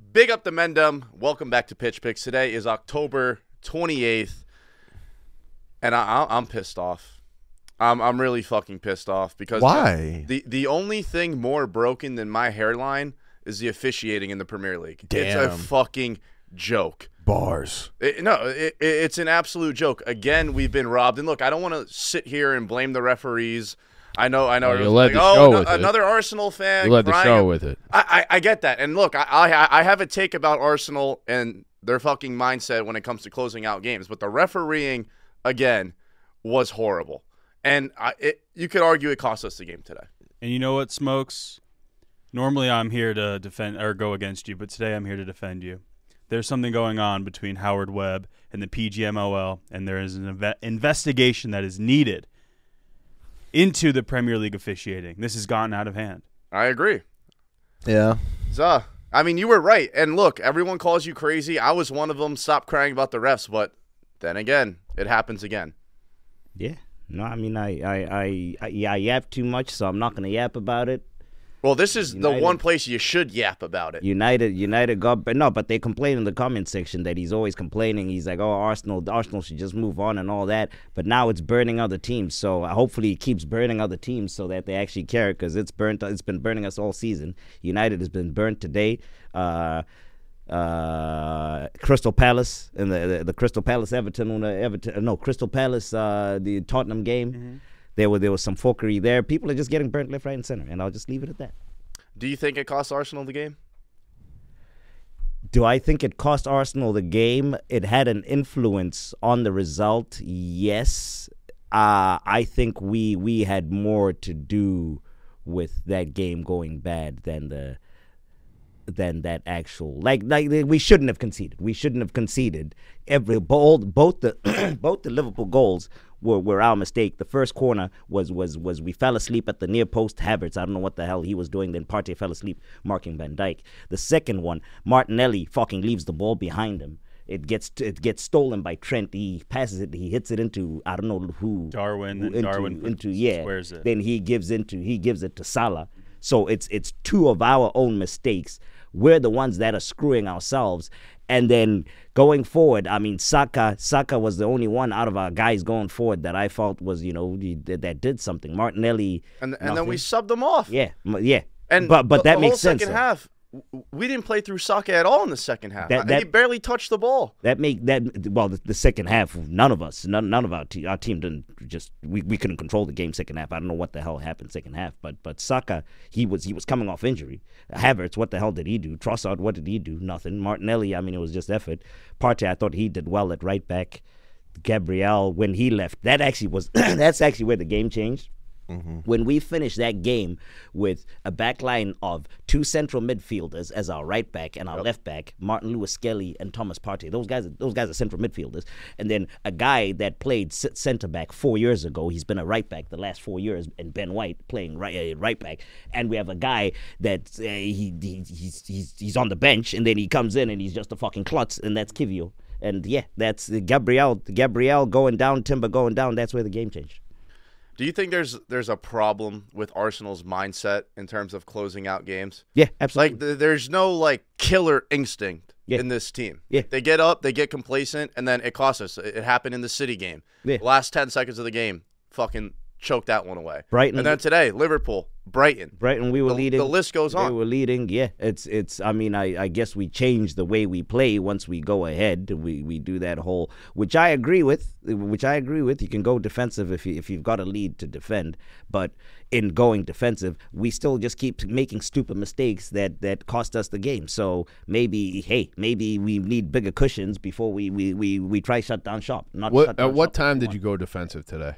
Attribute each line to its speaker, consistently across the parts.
Speaker 1: Big up the Mendem. Welcome back to Pitch Picks. Today is October 28th, and I'm pissed off. I'm really fucking pissed off because
Speaker 2: why?
Speaker 1: The only thing more broken than my hairline is the officiating in the Premier League.
Speaker 2: Damn.
Speaker 1: It's a fucking joke.
Speaker 2: Bars.
Speaker 1: It's an absolute joke. Again, we've been robbed. And look, I don't want to sit here and blame the referees. I know.
Speaker 3: You led the show with
Speaker 1: another Arsenal fan.
Speaker 3: You led the show with it.
Speaker 1: I get that. And look, I have a take about Arsenal and their fucking mindset when it comes to closing out games. But the refereeing, again, was horrible. And you could argue it cost us the game today.
Speaker 4: And you know what, Smokes? Normally I'm here to defend or go against you, but today I'm here to defend you. There's something going on between Howard Webb and the PGMOL, and there is an investigation that is needed into the Premier League officiating. This has gotten out of hand.
Speaker 1: I agree.
Speaker 2: Yeah.
Speaker 1: I mean, you were right. And look, everyone calls you crazy. I was one of them. Stop crying about the refs. But then again, it happens again.
Speaker 5: Yeah. No, I mean, I yap too much, so I'm not going to yap about it.
Speaker 1: Well, this is the one place you should yap about it.
Speaker 5: United got, but no, but they complain in the comment section that he's always complaining. He's like, oh, Arsenal should just move on and all that. But now it's burning other teams. So hopefully he keeps burning other teams so that they actually care, because it's been burning us all season. United has been burnt today. Crystal Palace and the Crystal Palace Crystal Palace the Tottenham game. Mm-hmm. There was some fuckery there. People are just getting burnt left, right, and center, and I'll just leave it at that.
Speaker 1: Do you think it cost Arsenal the game?
Speaker 5: Do I think it cost Arsenal the game? It had an influence on the result, yes. I think we had more to do with that game going bad than that actual like we shouldn't have conceded. We shouldn't have conceded. Both the Liverpool goals were our mistake. The first corner was we fell asleep at the near post. Havertz, I don't know what the hell he was doing. Then Partey fell asleep marking Van Dijk. The second one, Martinelli fucking leaves the ball behind him. It gets stolen by Trent. He passes it. He hits it into I don't know who.
Speaker 4: Darwin squares it.
Speaker 5: Then he gives it to Salah. So it's two of our own mistakes. We're the ones that are screwing ourselves. And then going forward, I mean, Saka was the only one out of our guys going forward that I felt was, that did something. Martinelli.
Speaker 1: And then we subbed them off.
Speaker 5: Yeah.
Speaker 1: And
Speaker 5: but that makes sense.
Speaker 1: The second half, we didn't play through Saka at all in the second half. He barely touched the ball.
Speaker 5: The second half, none of our team didn't we couldn't control the game second half. I don't know what the hell happened second half, but Saka, he was coming off injury. Havertz, what the hell did he do? Trossard, what did he do? Nothing. Martinelli, I mean, it was just effort. Partey, I thought he did well at right back. Gabriel, when he left, that's actually where the game changed. Mm-hmm. When we finished that game with a back line of two central midfielders as our right back and our left back, Martin Lewis-Skelly and Thomas Partey, those guys are central midfielders, and then a guy that played center back 4 years ago, he's been a right back the last 4 years, and Ben White playing right back, and we have a guy that he's on the bench, and then he comes in and he's just a fucking klutz, and that's Kivio, and yeah, that's Gabriel going down, Timber going down. That's where the game changed.
Speaker 1: Do you think there's a problem with Arsenal's mindset in terms of closing out games?
Speaker 5: Yeah, absolutely.
Speaker 1: Like there's no killer instinct in this team.
Speaker 5: Yeah.
Speaker 1: They get up, they get complacent, and then it costs us. It happened in the City game. Yeah. The last 10 seconds of the game, fucking choked that one away.
Speaker 5: Brighton.
Speaker 1: And then today, Liverpool, Brighton,
Speaker 5: we were leading.
Speaker 1: The list goes on.
Speaker 5: They were leading. Yeah, it's. I mean, I guess we change the way we play once we go ahead. We do that whole, which I agree with. You can go defensive if you've got a lead to defend, but in going defensive, we still just keep making stupid mistakes that cost us the game. So maybe we need bigger cushions before we try shut down shop.
Speaker 3: At what time did you go defensive today?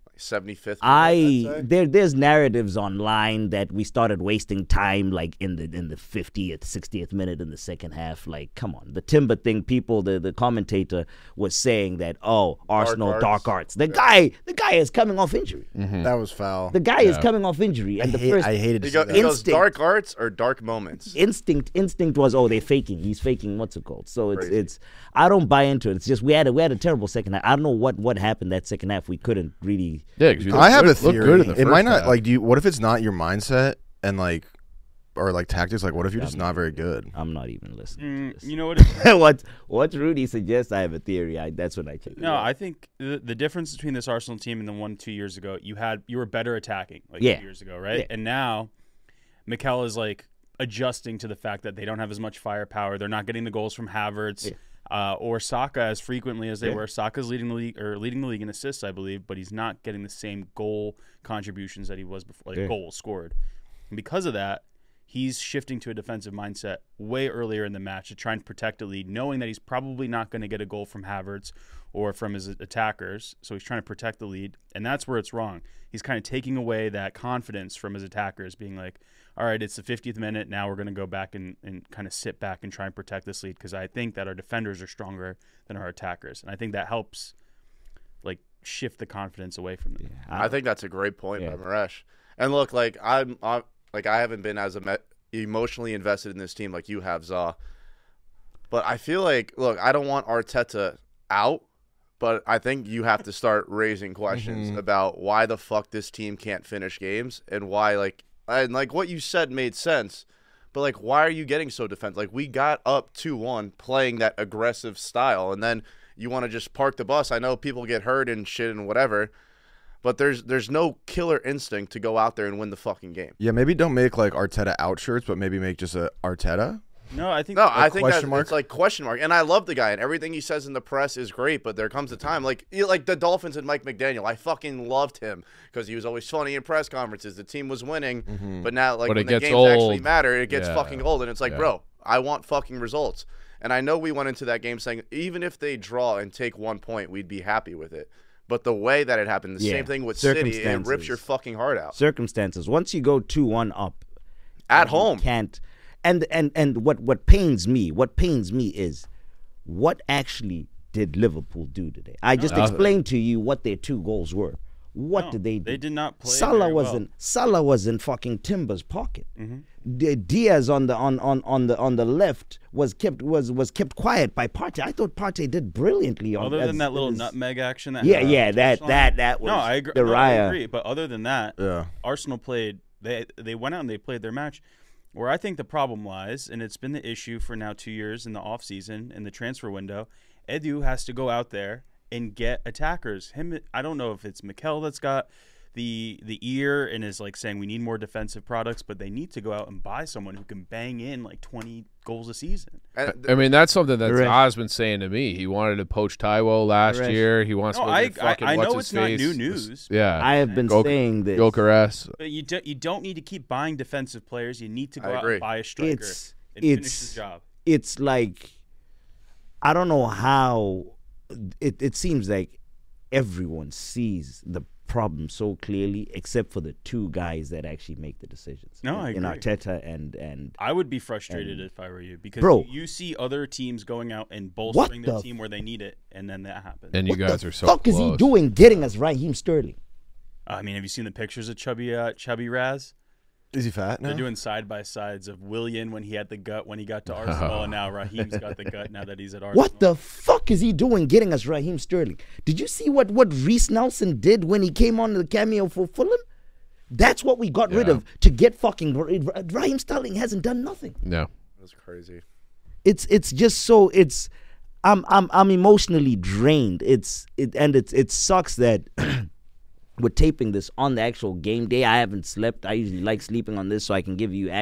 Speaker 1: 75th.
Speaker 5: There's narratives online that we started wasting time like in the 50th, 60th minute in the second half. Like, come on, the Timber thing. People, the commentator was saying that Arsenal dark arts. The guy is coming off injury.
Speaker 2: Mm-hmm. That was foul.
Speaker 5: The guy is coming off injury, and
Speaker 2: I hated.
Speaker 1: He goes dark arts or dark moments.
Speaker 5: Instinct was they're faking. He's faking. What's it called? So it's I don't buy into it. It's just we had a terrible second half. I don't know what happened that second half. We couldn't really.
Speaker 3: Yeah,
Speaker 2: I have a theory.
Speaker 3: Good in the
Speaker 2: it might
Speaker 3: first
Speaker 2: not
Speaker 3: half.
Speaker 2: what if it's not your mindset and or like tactics? Like, what if you're just not very good?
Speaker 5: I'm not even listening to this.
Speaker 4: You know what?
Speaker 5: what Rudy suggests, I have a theory. That's what I check.
Speaker 4: No, I think the difference between this Arsenal team and the one 2 years ago, you were better attacking 2 years ago, right?
Speaker 5: Yeah.
Speaker 4: And now Mikel is like adjusting to the fact that they don't have as much firepower. They're not getting the goals from Havertz or Saka as frequently as they were. Saka's leading the league in assists, I believe, but he's not getting the same goal contributions that he was before, goals scored. And because of that, he's shifting to a defensive mindset way earlier in the match to try and protect the lead, knowing that he's probably not going to get a goal from Havertz or from his attackers. So he's trying to protect the lead, and that's where it's wrong. He's kind of taking away that confidence from his attackers, being like, all right, it's the 50th minute. Now we're going to go back and kind of sit back and try and protect this lead because I think that our defenders are stronger than our attackers. And I think that helps shift the confidence away from them.
Speaker 1: I think that's a great point by Maresh. And look, I haven't been as emotionally invested in this team like you have, Zaw. But I feel like, look, I don't want Arteta out, but I think you have to start raising questions about why the fuck this team can't finish games and why, and what you said made sense, but why are you getting so defensive? We got up 2-1 playing that aggressive style, and then you want to just park the bus. I know people get hurt and shit and whatever, but there's no killer instinct to go out there and win the fucking game.
Speaker 2: Yeah, maybe don't make Arteta out shirts, but maybe make just a Arteta.
Speaker 4: No, I think
Speaker 2: question mark?
Speaker 1: It's question mark. And I love the guy, and everything he says in the press is great, but there comes a time, like the Dolphins and Mike McDaniel. I fucking loved him because he was always funny in press conferences. The team was winning, but now when the games actually matter, it gets fucking old. And it's bro, I want fucking results. And I know we went into that game saying even if they draw and take 1 point, we'd be happy with it. But the way that it happened, the same thing with City, it rips your fucking heart out.
Speaker 5: Circumstances. Once you go 2-1 up
Speaker 1: at home,
Speaker 5: you can't. And what pains me is what actually did Liverpool do today? I just explained to you what their 2 goals were. What did they do?
Speaker 4: They did not play.
Speaker 5: Salah was in fucking Timber's pocket. Diaz on the left was kept quiet by Partey. I thought Partey did brilliantly.
Speaker 4: Other than that little nutmeg action. That was
Speaker 5: no,
Speaker 4: I agree.
Speaker 5: I
Speaker 4: agree. But other than that, Arsenal played. They went out and they played their match. Where I think the problem lies, and it's been the issue for now 2 years in the offseason, in the transfer window, Edu has to go out there and get attackers. I don't know if it's Mikel that's got the ear and is saying we need more defensive products, but they need to go out and buy someone who can bang in 20 goals a season.
Speaker 3: I mean, that's something that Zah's been saying to me. He wanted to poach Taiwo last year. He wants to
Speaker 4: I know it's not new news.
Speaker 3: Yeah,
Speaker 5: I have been saying this.
Speaker 3: Gyökeres.
Speaker 4: But you don't need to keep buying defensive players. You need to go out and buy a striker and finish the job.
Speaker 5: It's I don't know how it seems like everyone sees the problem so clearly, except for the 2 guys that actually make the decisions.
Speaker 4: No, I agree.
Speaker 5: In Arteta and
Speaker 4: I would be frustrated if I were you because you see other teams going out and bolstering their team where they need it, and then that happens.
Speaker 3: And you guys are so
Speaker 5: close. What the fuck is he doing getting us Raheem Sterling?
Speaker 4: I mean, have you seen the pictures of Chubby Raz?
Speaker 2: Is he fat now?
Speaker 4: They're doing side-by-sides of Willian when he had the gut when he got to Arsenal, and now Raheem's got the gut now that he's at Arsenal.
Speaker 5: What the fuck is he doing getting us Raheem Sterling? Did you see what Reece Nelson did when he came on the cameo for Fulham? That's what we got rid of to get fucking Raheem Sterling hasn't done nothing.
Speaker 3: No.
Speaker 1: That's crazy.
Speaker 5: It's just so I'm emotionally drained. It sucks that we're taping this on the actual game day. I haven't slept. I usually like sleeping on this so I can give you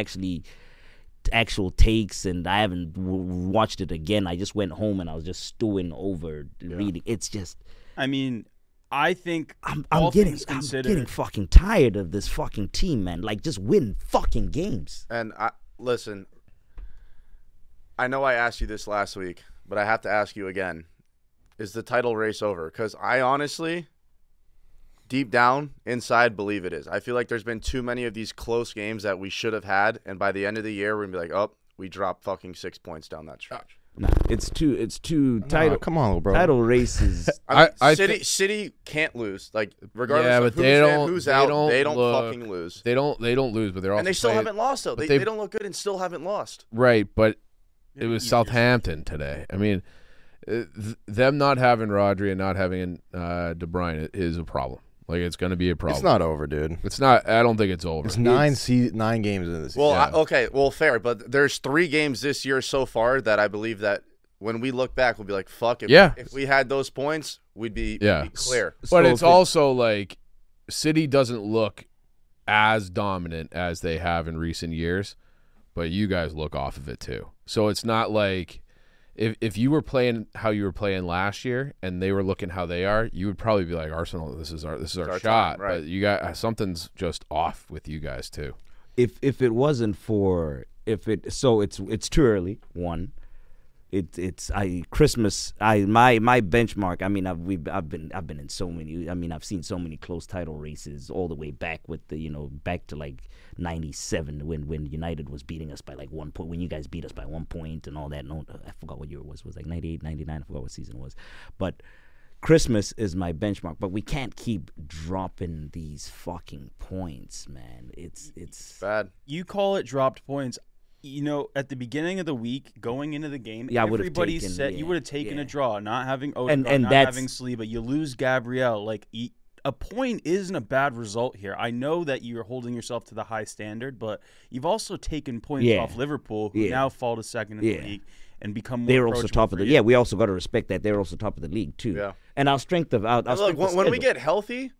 Speaker 5: actual takes, and I haven't watched it again. I just went home and I was just stewing over reading. It's just,
Speaker 4: I mean, I think
Speaker 5: I'm getting fucking tired of this fucking team, man. Just win fucking games.
Speaker 1: And listen, I know I asked you this last week, but I have to ask you again. Is the title race over? Because I honestly, deep down, inside, believe it is. I feel like there's been too many of these close games that we should have had, and by the end of the year, we're going to be like, oh, we dropped fucking 6 points down that stretch.
Speaker 5: No, it's two title.
Speaker 2: Come on, little bro.
Speaker 5: Title races.
Speaker 1: City can't lose. Regardless of who's in, who's out, they don't fucking lose.
Speaker 3: They don't lose, but they're also
Speaker 1: and they still haven't lost though. They don't look good and still haven't lost.
Speaker 3: Right, but it was Southampton today. I mean, them not having Rodri and not having De Bruyne is a problem. Like, it's going to be a problem.
Speaker 2: It's not over, dude.
Speaker 3: It's not. I don't think it's over.
Speaker 2: It's 9 games in this season.
Speaker 1: Well, fair, but there's 3 games this year so far that I believe that when we look back, we'll be like, fuck, if we had those points, we'd be clear.
Speaker 3: But it's also like City doesn't look as dominant as they have in recent years, but you guys look off of it too. So it's not like if you were playing how you were playing last year and they were looking how they are, you would probably be like, Arsenal, this is our shot.
Speaker 1: Time, right.
Speaker 3: But you got something's just off with you guys too.
Speaker 5: If it wasn't for it's too early. One, it's Christmas. My benchmark. I mean, I've been in so many. I mean, I've seen so many close title races all the way back with back to like '97 when United was beating us by like 1 point. When you guys beat us by 1 point and all that. No, I forgot what year it was. It was like 98, 99. I forgot what season it was, but. Christmas is my benchmark, but we can't keep dropping these fucking points, man. It's
Speaker 1: bad.
Speaker 4: You call it dropped points. At the beginning of the week, going into the game, everybody said you would have taken a draw, not having Odegaard, not having Saliba. You lose Gabriel. Like, a point isn't a bad result here. I know that you're holding yourself to the high standard, but you've also taken points off Liverpool, who now fall to second in the league. And become more
Speaker 5: they're also top of the we also got to respect that they're also top of the league too.
Speaker 1: Yeah.
Speaker 5: And our strength of
Speaker 1: when we get healthy,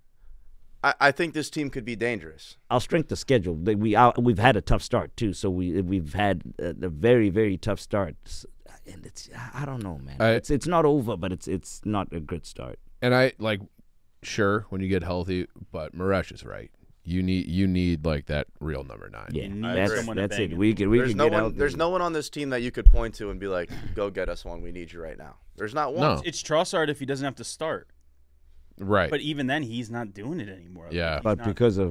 Speaker 1: I think this team could be dangerous.
Speaker 5: Our strength of schedule, we've had a tough start too. So we've had a very, very tough start, and I don't know, man. It's not over, but it's not a good start.
Speaker 3: And sure, when you get healthy, but Maresh is right. You need like that real number 9.
Speaker 5: Yeah, that's it.
Speaker 1: There's no one on this team that you could point to and be like, "Go get us one. We need you right now." There's not one.
Speaker 3: No.
Speaker 4: It's Trossard if he doesn't have to start.
Speaker 3: Right.
Speaker 4: But even then, he's not doing it anymore.
Speaker 3: Yeah.
Speaker 5: But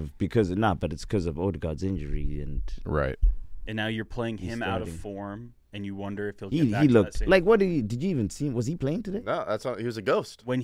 Speaker 5: but it's because of Odegaard's injury and
Speaker 3: right.
Speaker 4: And now you're playing him out of form. And you wonder if he'll get
Speaker 5: he
Speaker 4: back
Speaker 5: looked
Speaker 4: to that same
Speaker 5: like what did you even see? Was he playing today?
Speaker 1: No, he was a ghost.
Speaker 4: When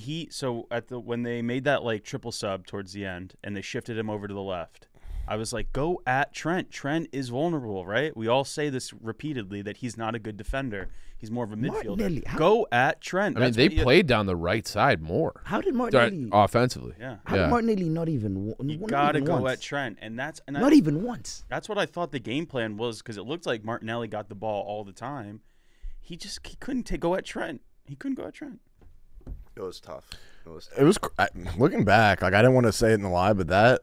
Speaker 4: they made that like triple sub towards the end and they shifted him over to the left, I was like, go at Trent. Trent is vulnerable, right? We all say this repeatedly that he's not a good defender. He's more of a midfielder. Go at Trent.
Speaker 3: I mean, they played down the right side more.
Speaker 5: How did Martinelli
Speaker 3: offensively?
Speaker 4: Yeah.
Speaker 5: How did Martinelli not even?
Speaker 4: You gotta go at Trent, and
Speaker 5: not even once.
Speaker 4: That's what I thought the game plan was because it looked like Martinelli got the ball all the time. He couldn't go at Trent. He couldn't go at Trent.
Speaker 1: It was tough.
Speaker 2: It was looking back. Like I didn't want to say it in the live, but that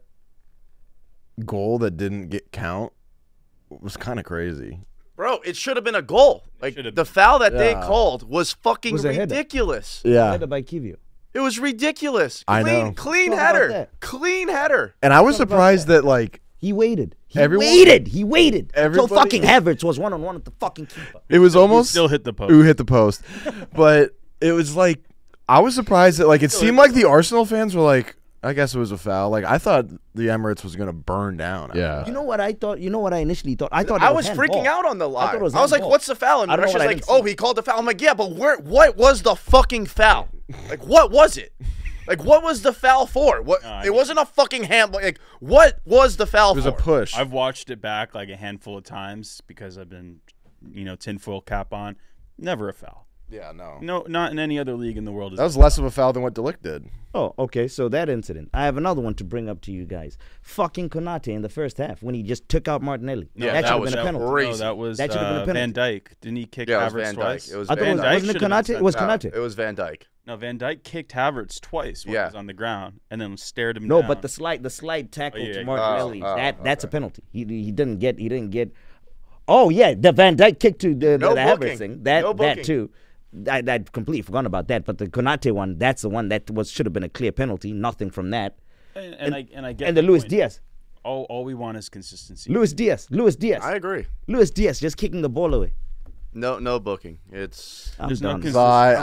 Speaker 2: goal that didn't get count was kind of crazy.
Speaker 1: Bro, it should have been a goal. Like the foul that they called was fucking ridiculous.
Speaker 2: Yeah.
Speaker 5: Headed by Kivio.
Speaker 1: It was ridiculous.
Speaker 2: I know.
Speaker 1: Clean header. Clean header.
Speaker 2: And I was surprised that like
Speaker 5: he waited. He
Speaker 2: Everybody-
Speaker 5: waited. So fucking Havertz was 1-on-1 with the fucking keeper.
Speaker 2: it was almost
Speaker 4: Still hit the post.
Speaker 2: Who hit the post. But it was like I was surprised that like it seemed like the Arsenal fans were like, I guess it was a foul. Like I thought the Emirates was gonna burn down.
Speaker 3: Yeah.
Speaker 5: You know what I thought? You know what I initially thought? I thought
Speaker 1: I
Speaker 5: it
Speaker 1: was freaking out on the live.
Speaker 5: I was
Speaker 1: like,
Speaker 5: handball.
Speaker 1: "What's the foul?" And
Speaker 5: I don't know
Speaker 1: Russia's
Speaker 5: what I
Speaker 1: like,
Speaker 5: didn't
Speaker 1: "Oh,
Speaker 5: see.
Speaker 1: he called the foul." I'm like, "Yeah, but what was the fucking foul? Like, what was it? Like, what was the foul for? What? It wasn't a fucking handball. Like, what was the foul for?
Speaker 2: It was a push.
Speaker 4: I've watched it back like a handful of times because I've been, tinfoil cap on. Never a foul.
Speaker 2: Yeah, no.
Speaker 4: No, not in any other league in the world.
Speaker 2: That was less of a foul than what Delict did.
Speaker 5: Oh, okay. So that incident. I have another one to bring up to you guys. Fucking Konate in the first half when he just took out Martinelli.
Speaker 4: No,
Speaker 5: that should have been a penalty.
Speaker 4: No, that was
Speaker 5: That should have been a penalty.
Speaker 4: Van Dijk. Didn't he kick
Speaker 1: Yeah, it was
Speaker 4: Havertz
Speaker 1: Van
Speaker 4: twice?
Speaker 1: Dijk. It was
Speaker 5: I thought
Speaker 1: Van
Speaker 5: it
Speaker 1: Dijk.
Speaker 5: wasn't it Konate? It was Konate.
Speaker 1: It was Van Dijk.
Speaker 4: No, Van Dijk kicked Havertz twice when he was on the ground and then stared him
Speaker 5: No,
Speaker 4: down.
Speaker 5: but the slide tackle
Speaker 4: yeah.
Speaker 5: to Martinelli. That's a
Speaker 1: okay.
Speaker 5: penalty. He didn't get. Oh yeah, the Van Dijk kick to the
Speaker 1: No
Speaker 5: Havertz
Speaker 1: booking.
Speaker 5: thing.
Speaker 1: No
Speaker 5: That
Speaker 1: booking.
Speaker 5: too. I completely forgot about that. But the Konate one, that's the one that should have been a clear penalty. Nothing from that.
Speaker 4: And I get
Speaker 5: And the
Speaker 4: your
Speaker 5: Luis
Speaker 4: point.
Speaker 5: Diaz.
Speaker 4: All we want is consistency.
Speaker 5: Luis Diaz.
Speaker 1: I agree.
Speaker 5: Luis Diaz just kicking the ball away.
Speaker 1: No booking. It's
Speaker 5: I'm
Speaker 4: There's no
Speaker 5: done.
Speaker 4: consistency.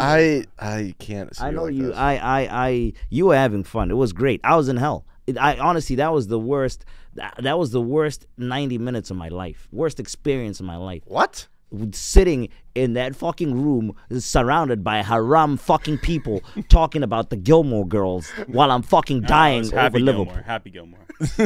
Speaker 2: So I can't see
Speaker 5: I
Speaker 2: it
Speaker 5: know
Speaker 2: like
Speaker 5: you.
Speaker 2: this.
Speaker 5: You were having fun. It was great. I was in hell. Honestly, that was the worst. That was the worst 90 minutes of my life. Worst experience of my life.
Speaker 1: what?
Speaker 5: Sitting in that fucking room, surrounded by haram fucking people, talking about the Gilmore Girls while I'm fucking dying over
Speaker 4: Happy
Speaker 5: Liverpool.
Speaker 4: Happy Gilmore.
Speaker 1: We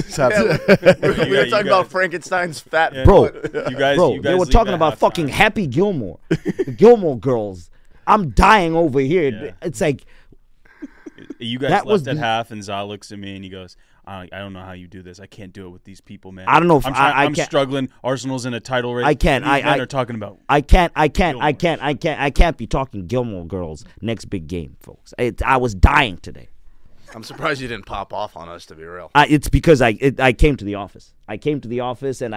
Speaker 1: were talking about Frankenstein's fat
Speaker 5: Bro,
Speaker 4: You guys,
Speaker 5: Bro,
Speaker 4: you guys
Speaker 5: they were
Speaker 4: leave
Speaker 5: talking
Speaker 4: at
Speaker 5: about
Speaker 4: halftime.
Speaker 5: fucking Happy Gilmore, the Gilmore Girls. I'm dying over here.
Speaker 4: Yeah.
Speaker 5: It's like,
Speaker 4: You guys
Speaker 5: That was
Speaker 4: left at
Speaker 5: the-
Speaker 4: half, and Za looks at me and he goes, I don't know how you do this. I can't do it with these people, man.
Speaker 5: I don't know if
Speaker 4: I'm
Speaker 5: can't.
Speaker 4: struggling. Arsenal's in a title race.
Speaker 5: I can't.
Speaker 4: These men
Speaker 5: I
Speaker 4: are talking about.
Speaker 5: I can't be talking Gilmore Girls next big game, folks. I was dying today.
Speaker 1: I'm surprised you didn't pop off on us, to be real.
Speaker 5: It's because I came to the office. I came to the office and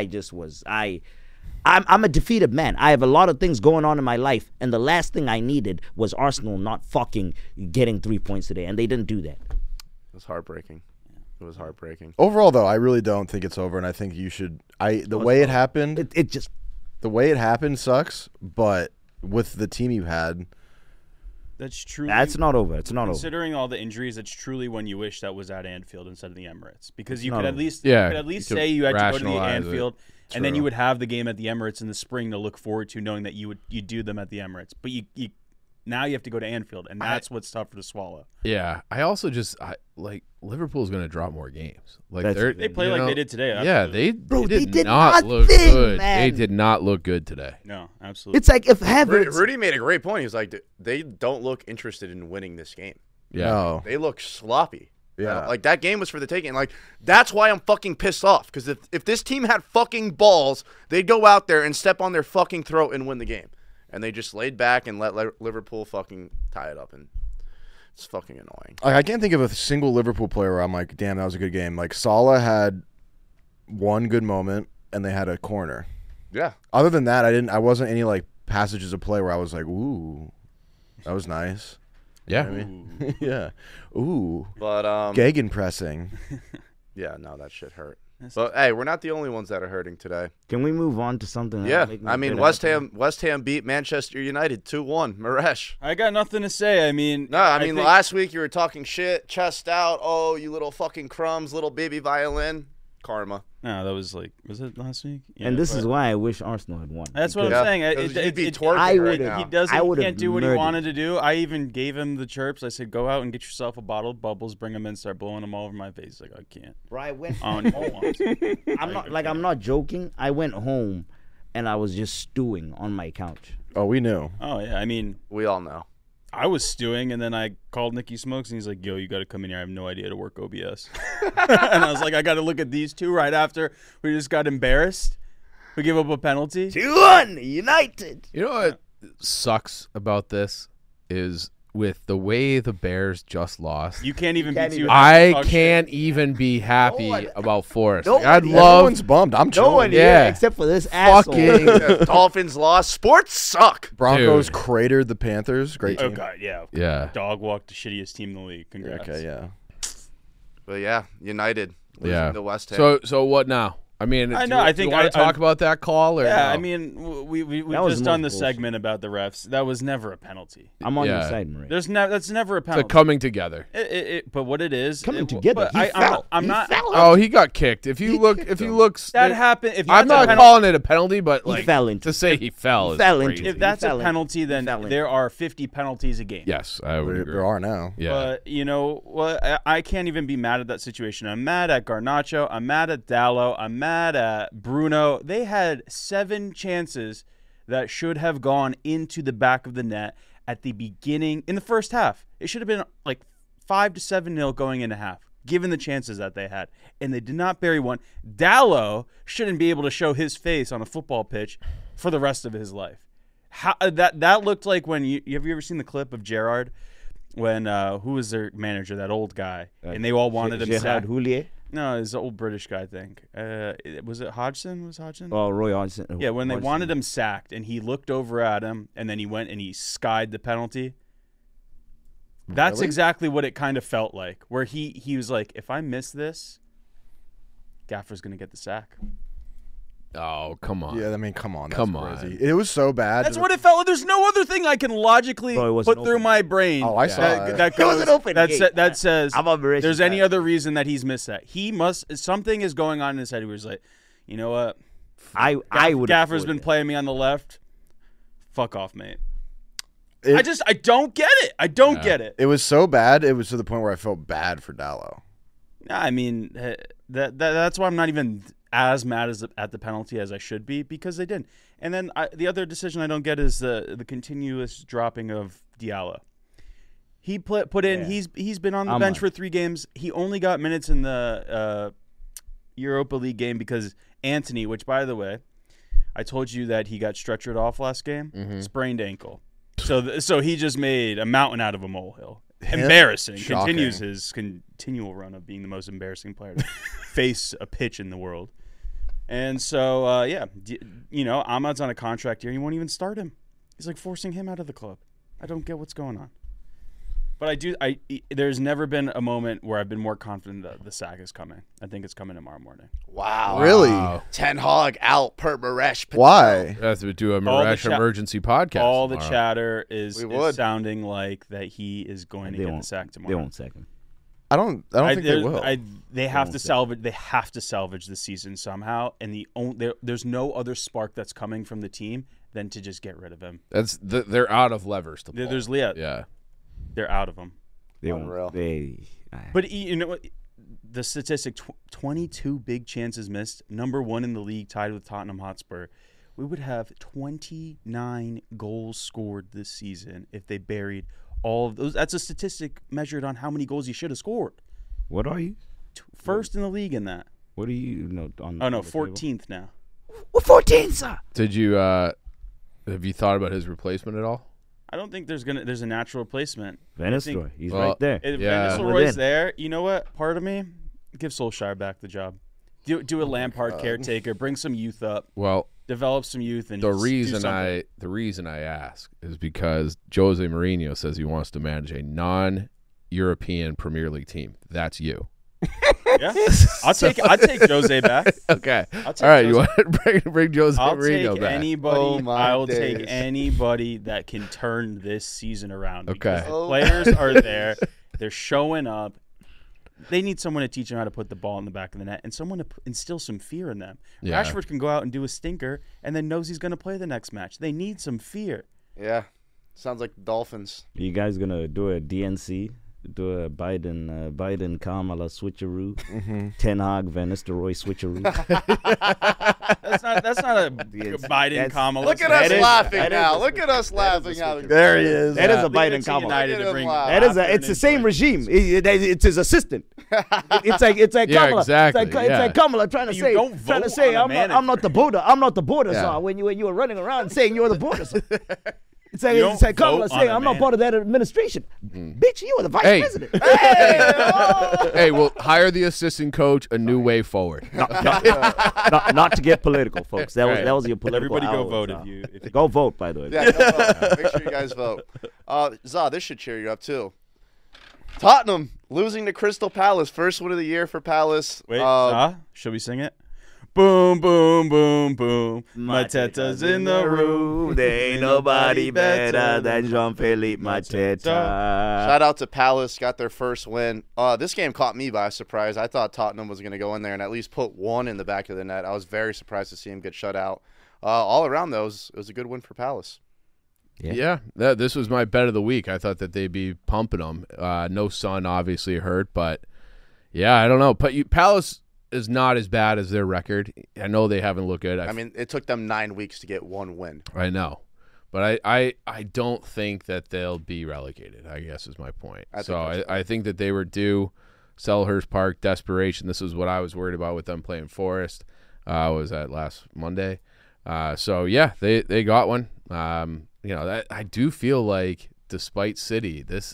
Speaker 5: I'm a defeated man. I have a lot of things going on in my life, and the last thing I needed was Arsenal not fucking getting 3 points today, and they didn't do that.
Speaker 1: It was heartbreaking. It was heartbreaking.
Speaker 2: Overall, though, I really don't think it's over, and I think you should. The way it happened,
Speaker 5: It just
Speaker 2: the way it happened sucks. But with the team you had,
Speaker 4: That's truly.
Speaker 5: that's not over. It's not over.
Speaker 4: Considering all the injuries, it's truly when you wish that was at Anfield instead of the Emirates, because you
Speaker 5: not
Speaker 4: could at
Speaker 5: over.
Speaker 4: least
Speaker 3: Yeah,
Speaker 4: you could at least
Speaker 3: you could
Speaker 4: say you had to go to the
Speaker 3: rationalize it.
Speaker 4: Anfield, and then
Speaker 2: True.
Speaker 4: you would have the game at the Emirates in the spring to look forward to, knowing that you do them at the Emirates. But you now you have to go to Anfield, and that's what's tougher to swallow.
Speaker 3: Yeah, I also just like Liverpool's going to drop more games. Like
Speaker 5: That's-
Speaker 4: They play
Speaker 3: you
Speaker 4: like
Speaker 3: know,
Speaker 4: they did today.
Speaker 3: Yeah,
Speaker 4: absolutely.
Speaker 3: they
Speaker 5: they did
Speaker 3: not look
Speaker 5: nothing,
Speaker 3: good.
Speaker 5: man.
Speaker 3: They did not look good today.
Speaker 4: No, absolutely.
Speaker 5: It's like if
Speaker 1: Rudy,
Speaker 5: Havertz.
Speaker 1: Rudy made a great point. He was like, they don't look interested in winning this game.
Speaker 3: Yeah,
Speaker 2: no,
Speaker 1: They look sloppy.
Speaker 2: Yeah.
Speaker 1: Like, that game was for the taking. Like, that's why I'm fucking pissed off. Because if this team had fucking balls, they'd go out there and step on their fucking throat and win the game. And they just laid back and let Liverpool fucking tie it up. And it's fucking annoying.
Speaker 2: like, I can't think of a single Liverpool player where I'm like, damn, that was a good game. Like Salah had one good moment, and they had a corner.
Speaker 1: Yeah.
Speaker 2: Other than that, I wasn't any like passages of play where I was like, ooh, that was nice.
Speaker 3: yeah.
Speaker 2: You know what I mean? Yeah. Ooh.
Speaker 1: But,
Speaker 2: Gegenpressing.
Speaker 1: yeah, no, that shit hurt. But, hey, we're not the only ones that are hurting today.
Speaker 5: Can we move on to something?
Speaker 1: Yeah.
Speaker 5: that'll make me
Speaker 1: I mean,
Speaker 5: better?
Speaker 1: West Ham beat Manchester United 2-1. Maresh.
Speaker 4: I got nothing to say. I mean,
Speaker 1: No, I mean,
Speaker 4: think-
Speaker 1: last week you were talking shit, chest out. Oh, you little fucking crumbs, little baby violin. Karma.
Speaker 4: No, that was it last week? Yeah,
Speaker 5: And this
Speaker 4: but-
Speaker 5: is why I wish Arsenal had won.
Speaker 4: That's what I'm
Speaker 1: Yeah,
Speaker 4: saying.
Speaker 1: 'cause you'd be twerking
Speaker 5: I
Speaker 1: right
Speaker 5: would've-
Speaker 1: now.
Speaker 4: He doesn't.
Speaker 5: I
Speaker 4: He
Speaker 5: would've
Speaker 4: can't do what he
Speaker 5: murdered.
Speaker 4: wanted to do. I even gave him the chirps. I said, "Go out and get yourself a bottle of bubbles. Bring them in. Start blowing them all over my face." Like I can't.
Speaker 5: Bro, I went
Speaker 4: I don't even want to.
Speaker 5: I'm not joking. I went home and I was just stewing on my couch.
Speaker 2: Oh, we knew.
Speaker 4: Oh yeah. I mean,
Speaker 1: We all know.
Speaker 4: I was stewing, and then I called Nicky Smokes, and he's like, "Yo, you got to come in here. I have no idea how to work OBS." And I was like, "I got to look at these two right after we just got embarrassed. We give up a penalty."
Speaker 5: 2-1 United.
Speaker 3: You know what sucks about this is with the way the Bears just lost.
Speaker 4: You can't even
Speaker 5: can't
Speaker 4: be too.
Speaker 5: even-
Speaker 4: happy to
Speaker 3: I
Speaker 4: talk shit.
Speaker 3: can't even be happy
Speaker 5: No one-
Speaker 3: about Forrest.
Speaker 5: no
Speaker 3: Like, I'd
Speaker 5: one-
Speaker 3: love
Speaker 2: Everyone's bummed. I'm
Speaker 5: No
Speaker 2: chilling.
Speaker 5: one
Speaker 3: Yeah.
Speaker 5: here except for this asshole.
Speaker 3: fucking
Speaker 1: Yeah, Dolphins lost. Sports suck.
Speaker 2: Broncos
Speaker 3: Dude.
Speaker 2: cratered the Panthers. Great
Speaker 4: Oh
Speaker 2: team.
Speaker 4: god, yeah.
Speaker 3: yeah.
Speaker 4: Dog walked the shittiest team in the league.
Speaker 2: Yeah,
Speaker 4: Congrats.
Speaker 2: okay, yeah.
Speaker 1: But yeah, United losing
Speaker 3: Yeah.
Speaker 1: to West Ham.
Speaker 3: So what now? I mean,
Speaker 4: I
Speaker 3: do
Speaker 4: know,
Speaker 3: you-
Speaker 4: I
Speaker 3: do
Speaker 4: think
Speaker 3: you want
Speaker 4: I-
Speaker 3: to talk
Speaker 4: I-
Speaker 3: about that call or
Speaker 4: Yeah,
Speaker 3: no?
Speaker 4: I mean, we've
Speaker 5: That was
Speaker 4: just done the
Speaker 5: bullshit.
Speaker 4: segment about the refs. That was never a penalty.
Speaker 5: I'm on your
Speaker 3: Yeah.
Speaker 5: side, Marie.
Speaker 4: That's never a
Speaker 3: it's a
Speaker 4: penalty.
Speaker 3: coming together.
Speaker 4: But what it is,
Speaker 5: Coming
Speaker 4: it-
Speaker 5: together.
Speaker 4: but
Speaker 5: He fell.
Speaker 4: I'm
Speaker 5: He
Speaker 4: not.
Speaker 5: fell.
Speaker 3: Oh, he got kicked. If you look,
Speaker 2: kicked
Speaker 3: if you
Speaker 2: him.
Speaker 3: look,
Speaker 4: That happened. If
Speaker 3: I'm
Speaker 4: that's a
Speaker 3: not
Speaker 4: penalty-
Speaker 3: calling it a penalty, but
Speaker 5: He
Speaker 3: like
Speaker 5: fell into
Speaker 3: to say he fell
Speaker 5: He
Speaker 3: is
Speaker 5: fell
Speaker 3: crazy.
Speaker 5: into it.
Speaker 4: If that's
Speaker 5: fell
Speaker 4: a
Speaker 5: in.
Speaker 4: penalty, then
Speaker 5: He fell in.
Speaker 4: there are 50 penalties a game.
Speaker 3: Yes, I would
Speaker 2: There
Speaker 3: agree.
Speaker 2: are now.
Speaker 3: Yeah,
Speaker 4: But you know what? I can't even be mad at that situation. I'm mad at Garnacho. I'm mad at Dallo. I'm mad at Bruno. They had 7 chances that should have gone into the back of the net at the beginning in the first half. It should have been like 5 to 7-0 going into half, given the chances that they had, and they did not bury one. Dallo shouldn't be able to show his face on a football pitch for the rest of his life. How, that looked like when have you ever seen the clip of Gerrard? When who was their manager? That old guy, and they all wanted him
Speaker 5: Gerard
Speaker 4: sacked.
Speaker 5: Houllier.
Speaker 4: No, it's an old British guy, I think. Was it Hodgson? Was Hodgson?
Speaker 5: Oh, Roy Hodgson.
Speaker 4: Yeah, when they
Speaker 5: Hodgson.
Speaker 4: wanted him sacked, and he looked over at him, and then he went and he skied the penalty. That's
Speaker 2: Really?
Speaker 4: exactly what it kind of felt like, where he was like, if I miss this, Gaffer's gonna get the sack.
Speaker 3: Oh, come on.
Speaker 2: Yeah, I mean, come on. That's
Speaker 3: Come
Speaker 2: crazy.
Speaker 3: on.
Speaker 2: It was so bad.
Speaker 4: That's what it felt like. There's no other thing I can logically
Speaker 5: Bro, it wasn't
Speaker 4: put through
Speaker 5: open.
Speaker 4: my brain.
Speaker 2: Oh, I saw
Speaker 4: that,
Speaker 2: it.
Speaker 4: that
Speaker 5: It was
Speaker 4: goes,
Speaker 5: an open
Speaker 4: that,
Speaker 5: gate.
Speaker 4: that says
Speaker 5: I'm on Mauritius
Speaker 4: there's any
Speaker 5: side.
Speaker 4: other reason that he's missed that. He must something is going on in his head. He was like, you know what?
Speaker 5: I would.
Speaker 4: Gaffer's been playing me on the left. Fuck off, mate.
Speaker 2: It-
Speaker 4: I don't get it. I don't
Speaker 3: Yeah.
Speaker 4: get it.
Speaker 2: It was so bad. It was to the point where I felt bad for Dallo.
Speaker 4: I mean, that's why I'm not even as mad at the penalty as I should be, because they didn't. And then the other decision I don't get is the continuous dropping of Diallo. He put in.
Speaker 5: Yeah.
Speaker 4: He's been on the bench for 3 games. He only got minutes in the Europa League game because Anthony, which by the way, I told you that he got stretchered off last game, sprained ankle. So he just made a mountain out of a molehill. Embarrassing.
Speaker 2: Shocking.
Speaker 4: Continues his continual run of being the most embarrassing player to face a pitch in the world. And so Ahmad's on a contract here. And he won't even start him. He's like forcing him out of the club. I don't get what's going on. But there's never been a moment where I've been more confident that the sack is coming. I think it's coming tomorrow morning.
Speaker 1: Wow.
Speaker 2: Really?
Speaker 1: Ten Hag out per Maresh Patel.
Speaker 2: Why?
Speaker 3: We have to do a
Speaker 4: All the
Speaker 3: Maresh emergency podcast.
Speaker 4: All the
Speaker 3: tomorrow.
Speaker 4: chatter is
Speaker 1: We would.
Speaker 4: sounding like that he is going to
Speaker 5: They
Speaker 4: get the
Speaker 5: won't
Speaker 4: sack tomorrow.
Speaker 5: They won't sack him.
Speaker 2: I don't think they will.
Speaker 4: They have to
Speaker 5: won't say.
Speaker 4: salvage. They have to salvage the season somehow, and there's no other spark that's coming from the team than to just get rid of him.
Speaker 3: They're out of levers to pull.
Speaker 4: There's Leah.
Speaker 3: Yeah.
Speaker 4: They're out of him.
Speaker 5: They
Speaker 1: Unreal.
Speaker 5: won't. They.
Speaker 4: But you know what? The statistic: 22 big chances missed. Number 1 in the league, tied with Tottenham Hotspur. We would have 29 goals scored this season if they buried all of those. That's a statistic measured on how many goals you should have scored.
Speaker 5: What are you?
Speaker 4: First in the league in that.
Speaker 5: What are you? No. On
Speaker 4: Oh no,
Speaker 5: the table?
Speaker 4: 14th now.
Speaker 5: We're 14, sir.
Speaker 3: Did you have you thought about his replacement at all?
Speaker 4: I don't think there's a natural replacement.
Speaker 5: Van
Speaker 4: I think-
Speaker 5: Nistelrooy. He's
Speaker 3: Well,
Speaker 5: right there.
Speaker 4: If
Speaker 3: Yeah.
Speaker 4: Van Nistelrooy's
Speaker 5: Within.
Speaker 4: there, you know what? Part of me, give Solskjaer back the job. Do a Lampard caretaker, bring some youth up,
Speaker 3: Well,
Speaker 4: develop some youth, and
Speaker 3: the
Speaker 4: do
Speaker 3: reason
Speaker 4: something.
Speaker 3: I ask is because Jose Mourinho says he wants to manage a non-European Premier League team. That's you.
Speaker 4: Yeah, I'll take Jose back.
Speaker 3: Okay.
Speaker 4: I'll take
Speaker 3: All right.
Speaker 4: Jose.
Speaker 3: You want to bring Jose
Speaker 4: I'll
Speaker 3: Mourinho
Speaker 4: take
Speaker 3: back?
Speaker 4: anybody.
Speaker 1: Oh, my
Speaker 4: I'll
Speaker 1: days.
Speaker 4: take anybody that can turn this season around. because
Speaker 3: Okay.
Speaker 4: the players are there. They're showing up. They need someone to teach them how to put the ball in the back of the net and someone to instill some fear in them.
Speaker 3: Yeah.
Speaker 4: Rashford can go out and do a stinker and then knows he's going to play the next match. They need some fear.
Speaker 1: Yeah. Sounds like the Dolphins.
Speaker 5: Are you guys gonna do a DNC? Do a Biden Kamala switcheroo? Ten Hag Van Nistelrooy switcheroo?
Speaker 4: That's not a Biden Kamala.
Speaker 1: Look at us
Speaker 5: is-
Speaker 1: laughing
Speaker 5: that is
Speaker 1: now.
Speaker 5: a
Speaker 1: Look at us laughing out
Speaker 2: There he is.
Speaker 5: That is a
Speaker 4: Leave it
Speaker 5: Biden
Speaker 4: to
Speaker 5: Kamala.
Speaker 4: United
Speaker 1: Look at
Speaker 4: to
Speaker 1: him
Speaker 4: bring
Speaker 1: laugh.
Speaker 5: That is
Speaker 4: laughter
Speaker 5: it's the
Speaker 4: into
Speaker 5: same
Speaker 4: it.
Speaker 5: regime. It's his assistant. It's like
Speaker 3: Yeah,
Speaker 5: Kamala.
Speaker 3: exactly,
Speaker 5: It's
Speaker 3: yeah.
Speaker 5: like Kamala trying to
Speaker 4: You
Speaker 5: say,
Speaker 4: don't vote on a
Speaker 5: I'm not the Buddha. I'm not the Buddha.
Speaker 3: Yeah.
Speaker 5: So when you were running around saying you're the Buddha. So. It's like,
Speaker 4: You don't
Speaker 5: it's like Kamala
Speaker 4: vote on
Speaker 5: saying
Speaker 4: a
Speaker 5: I'm not
Speaker 4: man.
Speaker 5: part of that administration. Bitch, you are the vice
Speaker 3: Hey.
Speaker 5: president.
Speaker 3: Hey, well, hire the assistant coach. A new way forward.
Speaker 5: not to get political, folks. That
Speaker 3: Right.
Speaker 5: was your political.
Speaker 4: Everybody go
Speaker 5: hour,
Speaker 4: vote
Speaker 5: so.
Speaker 4: if you.
Speaker 5: Go vote, by the way.
Speaker 1: Yeah, go vote. Make sure you guys vote. Za, this should cheer you up too. Tottenham losing to Crystal Palace. First win of the year for Palace.
Speaker 4: Wait, should we sing it? Boom, boom, boom, boom. Mateta's in the room.
Speaker 5: There ain't nobody better than Jean-Philippe Mateta.
Speaker 1: Shout out to Palace, got their first win. This game caught me by surprise. I thought Tottenham was going to go in there and at least put one in the back of the net. I was very surprised to see him get shut out. All around, though, it was a good win for Palace.
Speaker 3: Yeah, this was my bet of the week. I thought that they'd be pumping them. No Son obviously hurt, but yeah, I don't know. But Palace is not as bad as their record. I know they haven't looked good.
Speaker 1: I mean, it took them 9 weeks to get one win.
Speaker 3: I know, but I don't think that they'll be relegated. I guess is my point. I think that they were due. Selhurst Park desperation. This is what I was worried about with them playing Forest. Was that last Monday? So yeah, they got one. That I do feel like despite City, there's